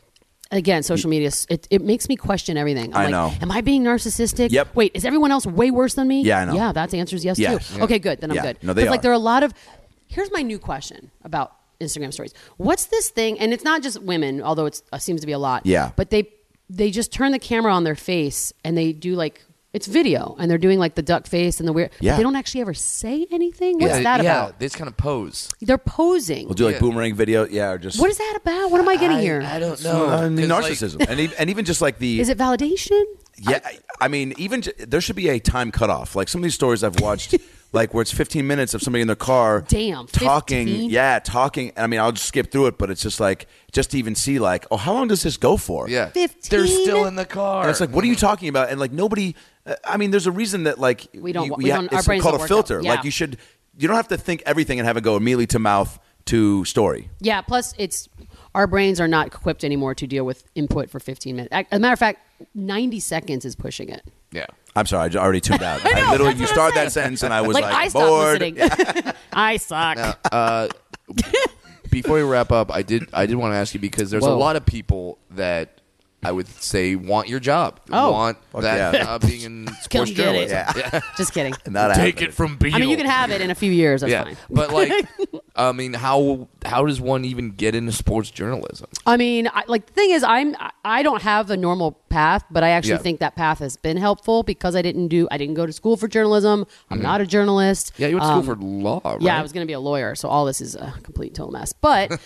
Again, social media, it makes me question everything. I'm I know. Am I being narcissistic? Yep. Wait, is everyone else way worse than me? Yeah, I know. Yeah, that answer is yes, Yes. too. Yeah. Okay, good. Then I'm Yeah. good. No, they 'Cause, like, are. there are a lot of... Here's my new question about Instagram stories. What's this thing? And it's not just women, although it seems to be a lot. Yeah. But they just turn the camera on their face and they do like... It's video, and they're doing like the duck face and the weird... Yeah. But they don't actually ever say anything? What's that yeah, about? they just kind of pose. They're posing. We'll do like Yeah. boomerang video. Yeah, or just What is that about? What am I getting here? I don't know. narcissism, and even just like the Is it validation? yeah. I mean, even there should be a time cutoff. Like some of these stories I've watched, like where it's 15 minutes of somebody in their car, Damn, talking. 15? Yeah, talking. And I mean, I'll just skip through it, but it's just like just to even see like, oh, how long does this go for? Yeah, 15? they're still in the car. And it's like, what are you talking about? And like nobody. I mean, there's a reason that like We don't- you- we don't- our it's brains called don't a work filter. out. Yeah. Like you don't have to think everything and have it go immediately to mouth to story. Yeah, plus our brains are not equipped anymore to deal with input for 15 minutes. As a matter of fact, 90 seconds is pushing it. Yeah. I'm sorry, I already tuned out. I know, I literally, that's you what I'm started saying. that sentence and I was like I stopped bored. listening. I suck. Before we wrap up, I did want to ask you because there's a Whoa. lot of people that I would say want your job. Oh. Want Fuck that yeah. job being in Come sports get it. journalism. Just kidding. Not Take happening. it from Beetle. I mean, you can have it in a few years. That's yeah, fine. but like, I mean, how does one even get into sports journalism? I mean, the thing is, I don't have a normal path, but I actually Yeah. think that path has been helpful because I didn't go to school for journalism. I'm not a journalist. Yeah, you went to school for law, right? Yeah, I was going to be a lawyer, so all this is a complete total mess. But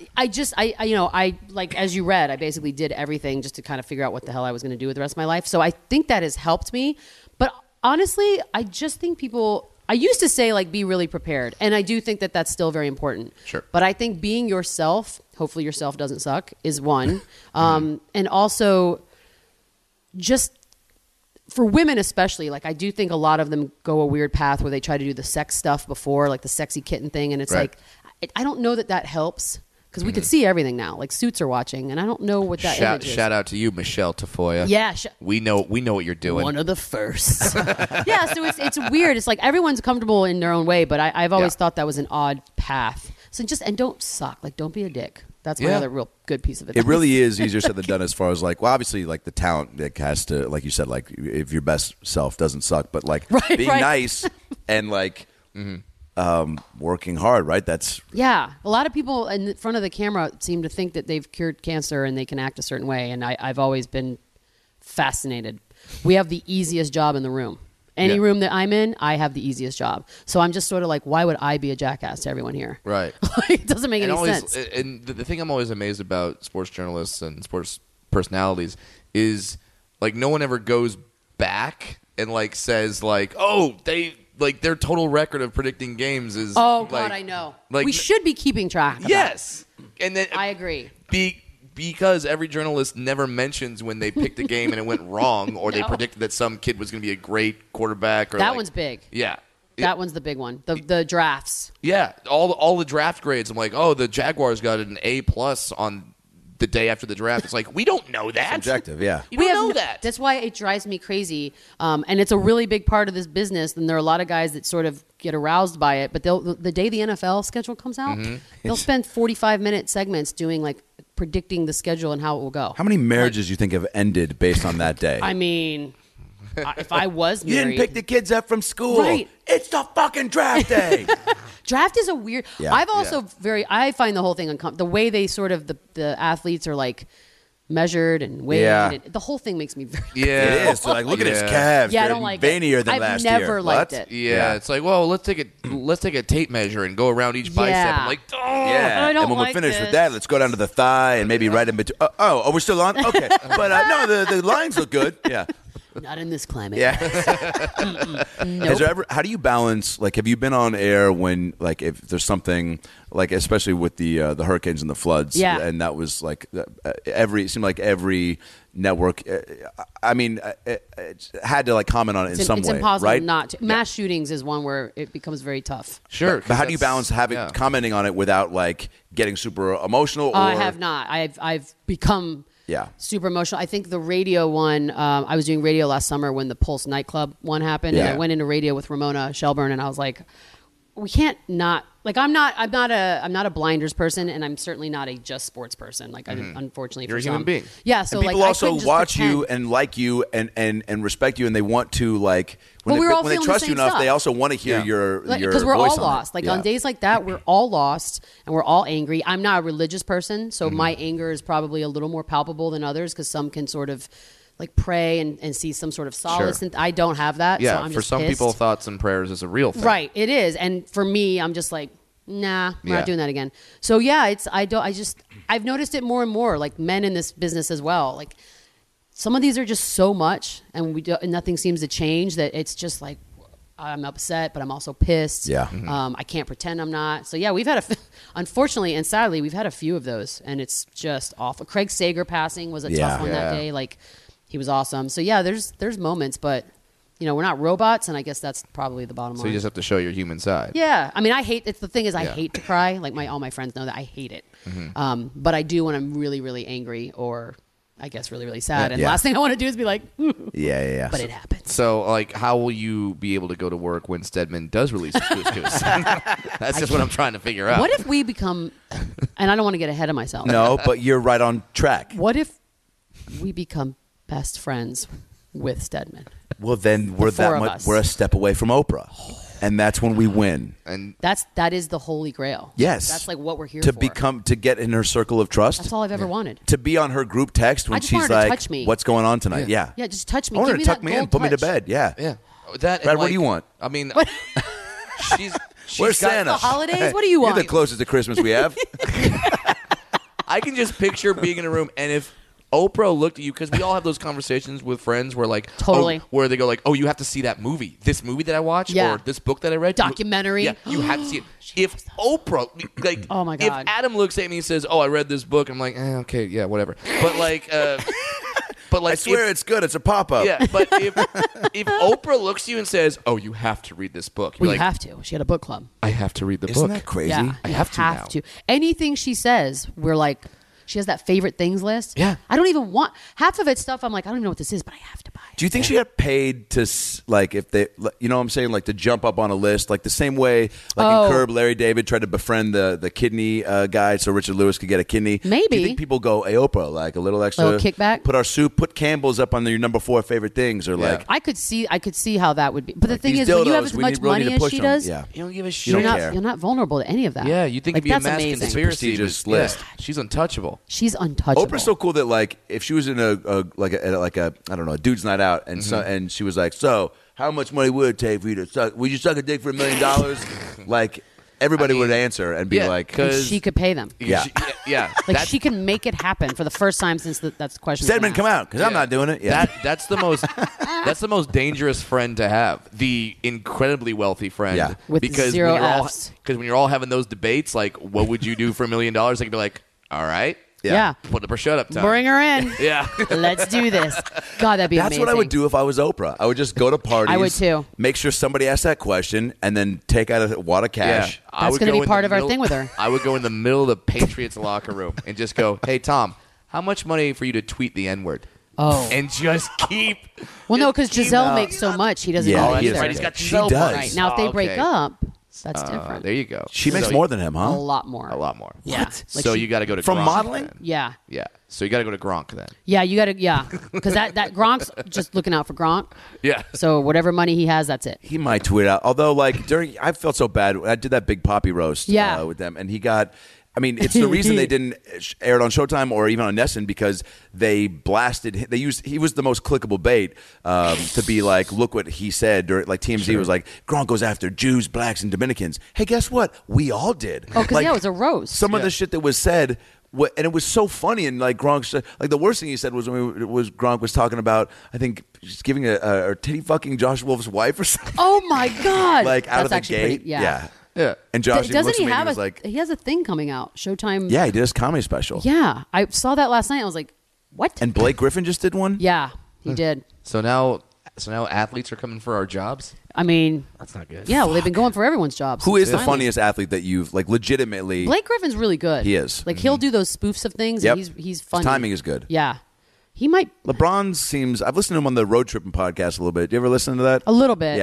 I like, as you read, I basically did everything just to kind of figure out what the hell I was going to do with the rest of my life. So I think that has helped me. But honestly, I just think I used to say like be really prepared, and I do think that that's still very important. Sure. But I think being yourself, hopefully yourself doesn't suck, is one, and also just for women especially, like I do think a lot of them go a weird path where they try to do the sex stuff before, like the sexy kitten thing, and it's Right. like I don't know that helps because we can see everything now. Like Suits are watching, and I don't know what that image is. Shout out to you, Michelle Tafoya. Yeah, we know what you're doing. one of the first. Yeah, so it's weird. It's like everyone's comfortable in their own way, but I've always Yeah. thought that was an odd path. So and don't suck. Like don't be a dick. That's my Yeah. other real good piece of advice. It really is easier said than done as far as like, well, obviously like the talent that has to, like you said, like if your best self doesn't suck, but like Right, being right. nice and like working hard, right? That's Yeah, a lot of people in front of the camera seem to think that they've cured cancer and they can act a certain way, and I've always been fascinated. We have the easiest job in the room. Any Yeah. room that I'm in, I have the easiest job. So I'm just sort of like, why would I be a jackass to everyone here? Right. Like, it doesn't make And any always, sense. and the thing I'm always amazed about sports journalists and sports personalities is like no one ever goes back and like says like, oh, their total record of predicting games is Oh God, like- I know. like- We should be keeping track. Of that. Yes, and then I agree. because every journalist never mentions when they picked a game and it went wrong, or they No. predicted that some kid was going to be a great quarterback. Or That like- one's big. Yeah. That one's the big one. The drafts. Yeah, all the draft grades. I'm like, oh, the Jaguars got an A+ on the day after the draft. It's like we don't know that. subjective, yeah. You don't know no- that. That's why it drives me crazy. And it's a really big part of this business. And there are a lot of guys that sort of get aroused by it. But the day the NFL schedule comes out, they'll spend 45-minute segments doing like predicting the schedule and how it will go. How many marriages you think have ended based on that day? I mean, if I was you married, didn't pick the kids up from school. Right. It's the fucking draft day. draft is a weird. Yeah. I've also I find the whole thing uncomfortable. The way they sort of the athletes are like measured and weighed. Yeah. And the whole thing makes me very. Yeah, It is. They're like, look at his Yeah. calves. Yeah, I They're don't like veinier it. than I've last never year. liked What? it. Yeah, it's like, well, let's take a tape measure and go around each bicep. Yeah. I'm like, oh, Yeah, I don't and when we're like finished with this. that, let's go down to the thigh and maybe right in between. Oh, we're still on? Okay. But no, the lines look good. Yeah. Not in this climate. Yeah. Nope. Has there ever? How do you balance? Like, have you been on air when, like, if there's something, like, especially with the hurricanes and the floods? Yeah. And that was like it seemed like every network. It had to like comment on it in some it's way, impossible right? not to. Mass shootings is one where it becomes very tough. sure. But how do you balance having yeah. commenting on it without like getting super emotional? Or I have not. I've become Yeah. super emotional. I think the radio one. I was doing radio last summer when the Pulse nightclub one happened, and Yeah. I went into radio with Ramona Shelburne, and I was like, we can't not like I'm not a blinders person, and I'm certainly not a just sports person. Like unfortunately, You're for a human some. being. Yeah, so And people like, I also couldn't just watch you pretend. and like you and respect you, and they want to like when Well, we're all when they feeling the trust you same enough, stuff. they also want to hear your Because we're voice all on lost. it. Like Yeah. on days like that, we're all lost and we're all angry. I'm not a religious person, so Mm-hmm. my anger is probably a little more palpable than others because some can sort of like pray and see some sort of solace. Sure. And I don't have that. Yeah, so I'm for just some pissed. people, thoughts and prayers is a real thing. Right, it is. And for me, I'm just like, nah, we're Yeah. not doing that again. So yeah, I've noticed it more and more, like men in this business as well. Like some of these are just so much and nothing seems to change that it's just like, I'm upset, but I'm also pissed. Yeah. I can't pretend I'm not. So yeah, we've had unfortunately and sadly, we've had a few of those and it's just awful. Craig Sager passing was a Yeah. tough one that Yeah. day. Like he was awesome. So yeah, there's moments, but you know, we're not robots, and I guess that's probably the bottom So line. you just have to show your human side. Yeah, I mean, I hate. It's the thing is, I Yeah. hate to cry. Like all my friends know that I hate it. But I do when I'm really, really angry, or I guess really, really sad. And Yeah. the last thing I want to do is be like, Yeah. but it happens. So, like, how will you be able to go to work when Stedman does release his Goose Goose? That's just what I'm trying to figure out. What if we become? And I don't want to get ahead of myself. No, but you're right on track. What if we become best friends with Stedman? Well, then we're four that of much. us. We're a step away from Oprah, and that's when we win. And That is the holy grail. Yes, That's like what we're here to for. to get in her circle of trust. That's all I've ever wanted. To be on her group text when I just she's want her to like, touch me. "What's going on tonight?" Yeah, Yeah, just touch me. I want her Give to me tuck that me in, gold put me to touch. bed. Yeah. yeah, that. Brad, and, what do you want? I mean, she's Where's got- Santa? The holidays? What do you want? You're the closest to Christmas we have. I can just picture being in a room, and if Oprah looked at you, because we all have those conversations with friends where like Totally. where they go like, oh, you have to see that movie, this movie that I watched, Yeah. or this book that I read, Documentary. Yeah, you have to see it. If Oprah, like, Oh, my if God. Adam looks at me and says, oh, I read this book, I'm like, okay, yeah, whatever. But like, I swear it's good. It's a pop up. yeah, but if Oprah looks at you and says, oh, you have to read this book, you're Well, you like, have to. She had a book club. I have to read the Isn't book. that crazy? Yeah, I you have to now. Anything she says, we're like, she has that favorite things list. Yeah. I don't even want half of it stuff. I'm like, I don't even know what this is, but I have to buy it. Do you think she got paid to like if they, you know what I'm saying, like to jump up on a list, like the same way like in Curb, Larry David tried to befriend the kidney guy so Richard Lewis could get a kidney. Maybe. Do you think people go, "Hey Oprah, like a little extra Little kickback? Put Campbell's up on your number 4 favorite things," or like I could see how that would be. But the thing these is, when you have dildos, as we much need- really need money to as push she them. does, Yeah. You don't give a shit. You you're don't not care. you're not vulnerable to any of that. Yeah, you think like, it'd be a that's mass amazing. conspiracy. Prestigious but- yeah, list. she's untouchable. She's untouchable. Oprah's so cool that like if she was in a I don't know, a dude's night out and and she was like, "So, how much money would it take for you to suck? Would you suck a dick for $1 million?" Like everybody would answer and be yeah, like, And 'cause- she could pay them. Yeah. yeah. Like That's- she can make it happen for the first time since that's the question. "Stedman, come out," because I'm Yeah. not doing it. Yeah. That's the most dangerous friend to have. The incredibly wealthy friend. Yeah. With because zero when you're all, Fs. because when you're all having those debates, like, what would you do for $1 million? They can be like, all right, Yeah. put up or shut up time. Bring her in. Yeah. Let's do this. God, that'd be That's amazing. what I would do if I was Oprah. I would just go to parties. I would too. Make sure somebody asked that question and then take out a wad of cash. I That's would gonna go be in part the of our middle- thing with her. I would go in the middle of the Patriots locker room and just go, hey, Tom, how much money for you to tweet the N-word? Oh. And just keep. Well, no, because just keep Giselle out. makes so much. He doesn't Yeah, know Oh, he that's is either. right. He's got She Giselle does. money. Right. Now, if they Oh, break okay. up, that's different. There you go. She makes So more than him, A huh? lot more. A lot more. Yeah. Like So she- you got to go to From Gronk modeling? then. Yeah. Yeah. So you got to go to Gronk then. Yeah, you got to, yeah. Because that Gronk's just looking out for Gronk. Yeah. So whatever money he has, that's it. He might tweet out. Although, like I felt so bad. I did that Big Poppy roast Yeah. with them, and he got. I mean, it's the reason they didn't air it on Showtime or even on Nesson because they blasted. They used. He was the most clickable bait to be like, look what he said. Or like TMZ was like, Gronk goes after Jews, blacks, and Dominicans. Hey, guess what? We all did. Oh, 'cause, Like, yeah, it was a roast. Some of the shit that was said. And it was so funny, and like Gronk, like the worst thing he said was when Gronk was talking about, I think, just giving a titty fucking Josh Wolf's wife or something, Oh, my God. like out that's of the actually gate. Pretty, yeah. Yeah. And Josh even Doesn't looks he at me and have he was like, he has a thing coming out, Showtime. "Yeah, he did his comedy special." Yeah. I saw that last night. I was like, what? And Blake Griffin just did one. Yeah, he did. So now athletes are coming for our jobs? I mean, That's not good. yeah, well, they've been going for everyone's jobs. Who is the Finally. funniest athlete that you've like legitimately? Blake Griffin's really good. He is. Like, he'll do those spoofs of things, Yep. and he's funny. His timing is good. Yeah. He might, LeBron seems. I've listened to him on the Road Tripping podcast a little bit. Do you ever listen to that? a little bit. Yeah.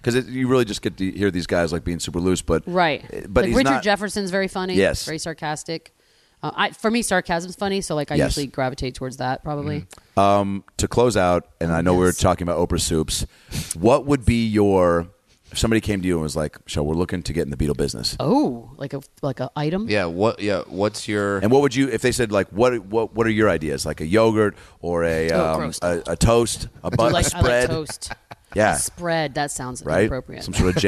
because you really just get to hear these guys like being super loose, but Right. But like he's Richard not, Jefferson's very funny. Yes. Very sarcastic. For me, sarcasm's funny, so like I Yes. usually gravitate towards that probably. To close out, and I know we were talking about Oprah Soups. What would be if somebody came to you and was like, "So we're looking to get in the Beetle business," Oh, like a item. Yeah. What's your? and what would you if they said like what are your ideas, like a yogurt or a gross. a toast, a I like spread, toast. yeah, A spread. That sounds right, inappropriate. some sort of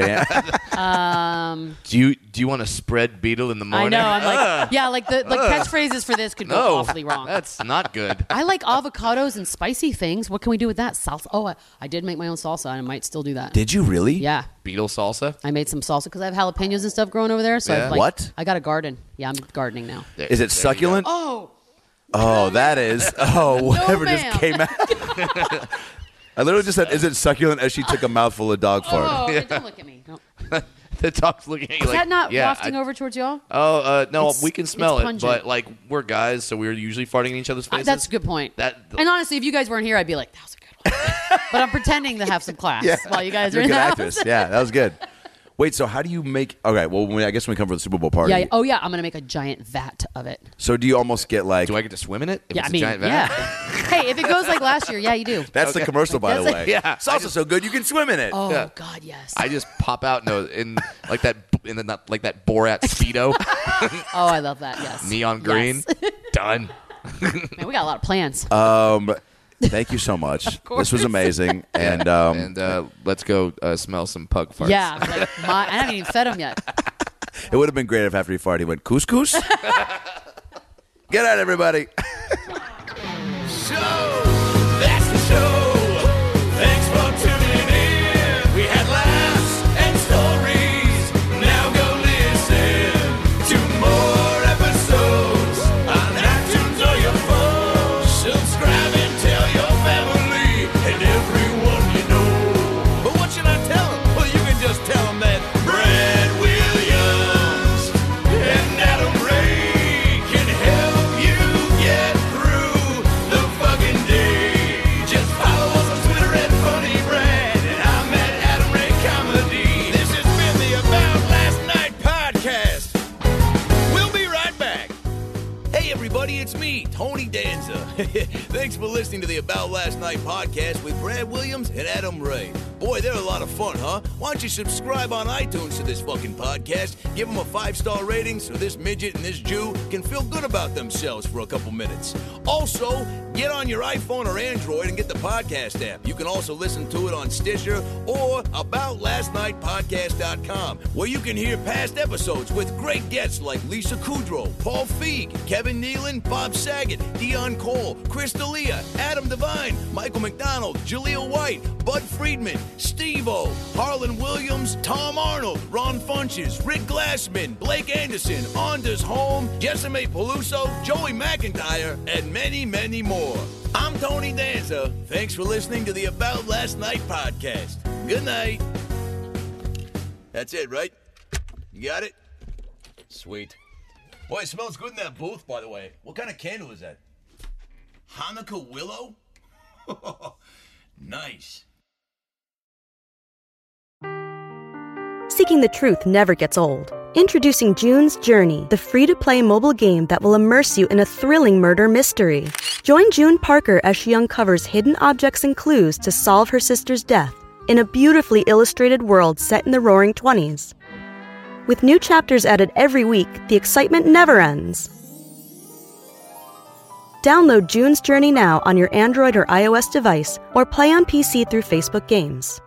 jam. Do you want to spread beetle in the I morning? know. I'm like, yeah, like the catchphrase for this could go No, awfully wrong. That's not good. I like avocados and spicy things. What can we do with that? Salsa. Oh, I did make my own salsa, and I might still do that. Did you really? Yeah. Beetle salsa. I made some salsa because I have jalapenos and stuff growing over there. So Yeah. I've, like, What? I got a garden. Yeah, I'm gardening now. Is it succulent? Oh, That is. Oh, whatever ma'am. just came out. I literally just said, "Is it succulent?" as she took a mouthful of dog fart. oh, don't look at me. No. The dog's looking at you Is like, that not yeah, wafting over towards y'all? Oh, no, It's- we can it's smell it, pungent. but like we're guys, so we're usually farting in each other's faces. That's a good point. That- and honestly, if you guys weren't here, I'd be like, that was a good one. But I'm pretending to have some class while you guys You're are a in good the actress. house. Yeah, that was good. Wait, so how do you make? Okay, well, I guess when we come for the Super Bowl party. Yeah. Oh, yeah. I'm gonna make a giant vat of it. So do you almost get like? Do I get to swim in it? If Yeah, it's I mean, a giant vat? yeah. Hey, if it goes like last year, yeah, you do. That's the commercial, by the That's way. it. Yeah. Salsa's so good you can swim in it. Oh Yeah. God, yes. I just pop out in like that like that Borat Speedo, Oh, I love that. Yes. neon green. Yes. Done. Man, we got a lot of plans. Thank you so much. This was amazing, and And let's go smell some pug farts. yeah. Like I haven't even fed him yet. it would have been great if after he farted he went couscous. Get out, everybody. So, that's the show. Thanks for tuning in. We had laughs and stories. Now go listen to more episodes on iTunes or your phone. Subscribe and tell your family and everyone you know. But what should I tell them? Well, you can just tell them that Brad Williams and Adam Ray can help you get through the fucking day. Just follow us on Twitter at Funny Brad, and I'm at Adam Ray Comedy. This has been the About Last Night podcast. We'll be right back. Hey everybody, it's me, Tony Danza. Thanks for listening to the About Last Night podcast with Brad Williams and Adam Ray. Boy, they're a lot of fun, huh? Why don't you subscribe on iTunes to this fucking podcast? Give them a 5-star rating so this midget and this Jew can feel good about themselves for a couple minutes. Also, get on your iPhone or Android and get the podcast app. You can also listen to it on Stitcher or AboutLastNightPodcast.com, where you can hear past episodes with great guests like Lisa Kudrow, Paul Feig, Kevin Nealon, Bob Saget, Dion Cole, Chris D'Elia, Adam Devine, Michael McDonald, Jaleel White, Bud Friedman, Steve-O, Harlan Williams, Tom Arnold, Ron Funches, Rick Glassman, Blake Anderson, Anders Holm, Jessime Peluso, Joey McIntyre, and many, many more. I'm Tony Danza. Thanks for listening to the About Last Night podcast. Good night. That's it, right? You got it? Sweet. Boy, it smells good in that booth, by the way. What kind of candle is that? Hanukkah willow? Nice. Seeking the truth never gets old. Introducing June's Journey, the free-to-play mobile game that will immerse you in a thrilling murder mystery. Join June Parker as she uncovers hidden objects and clues to solve her sister's death in a beautifully illustrated world set in the Roaring '20s. With new chapters added every week, the excitement never ends. Download June's Journey now on your Android or iOS device, or play on PC through Facebook Games.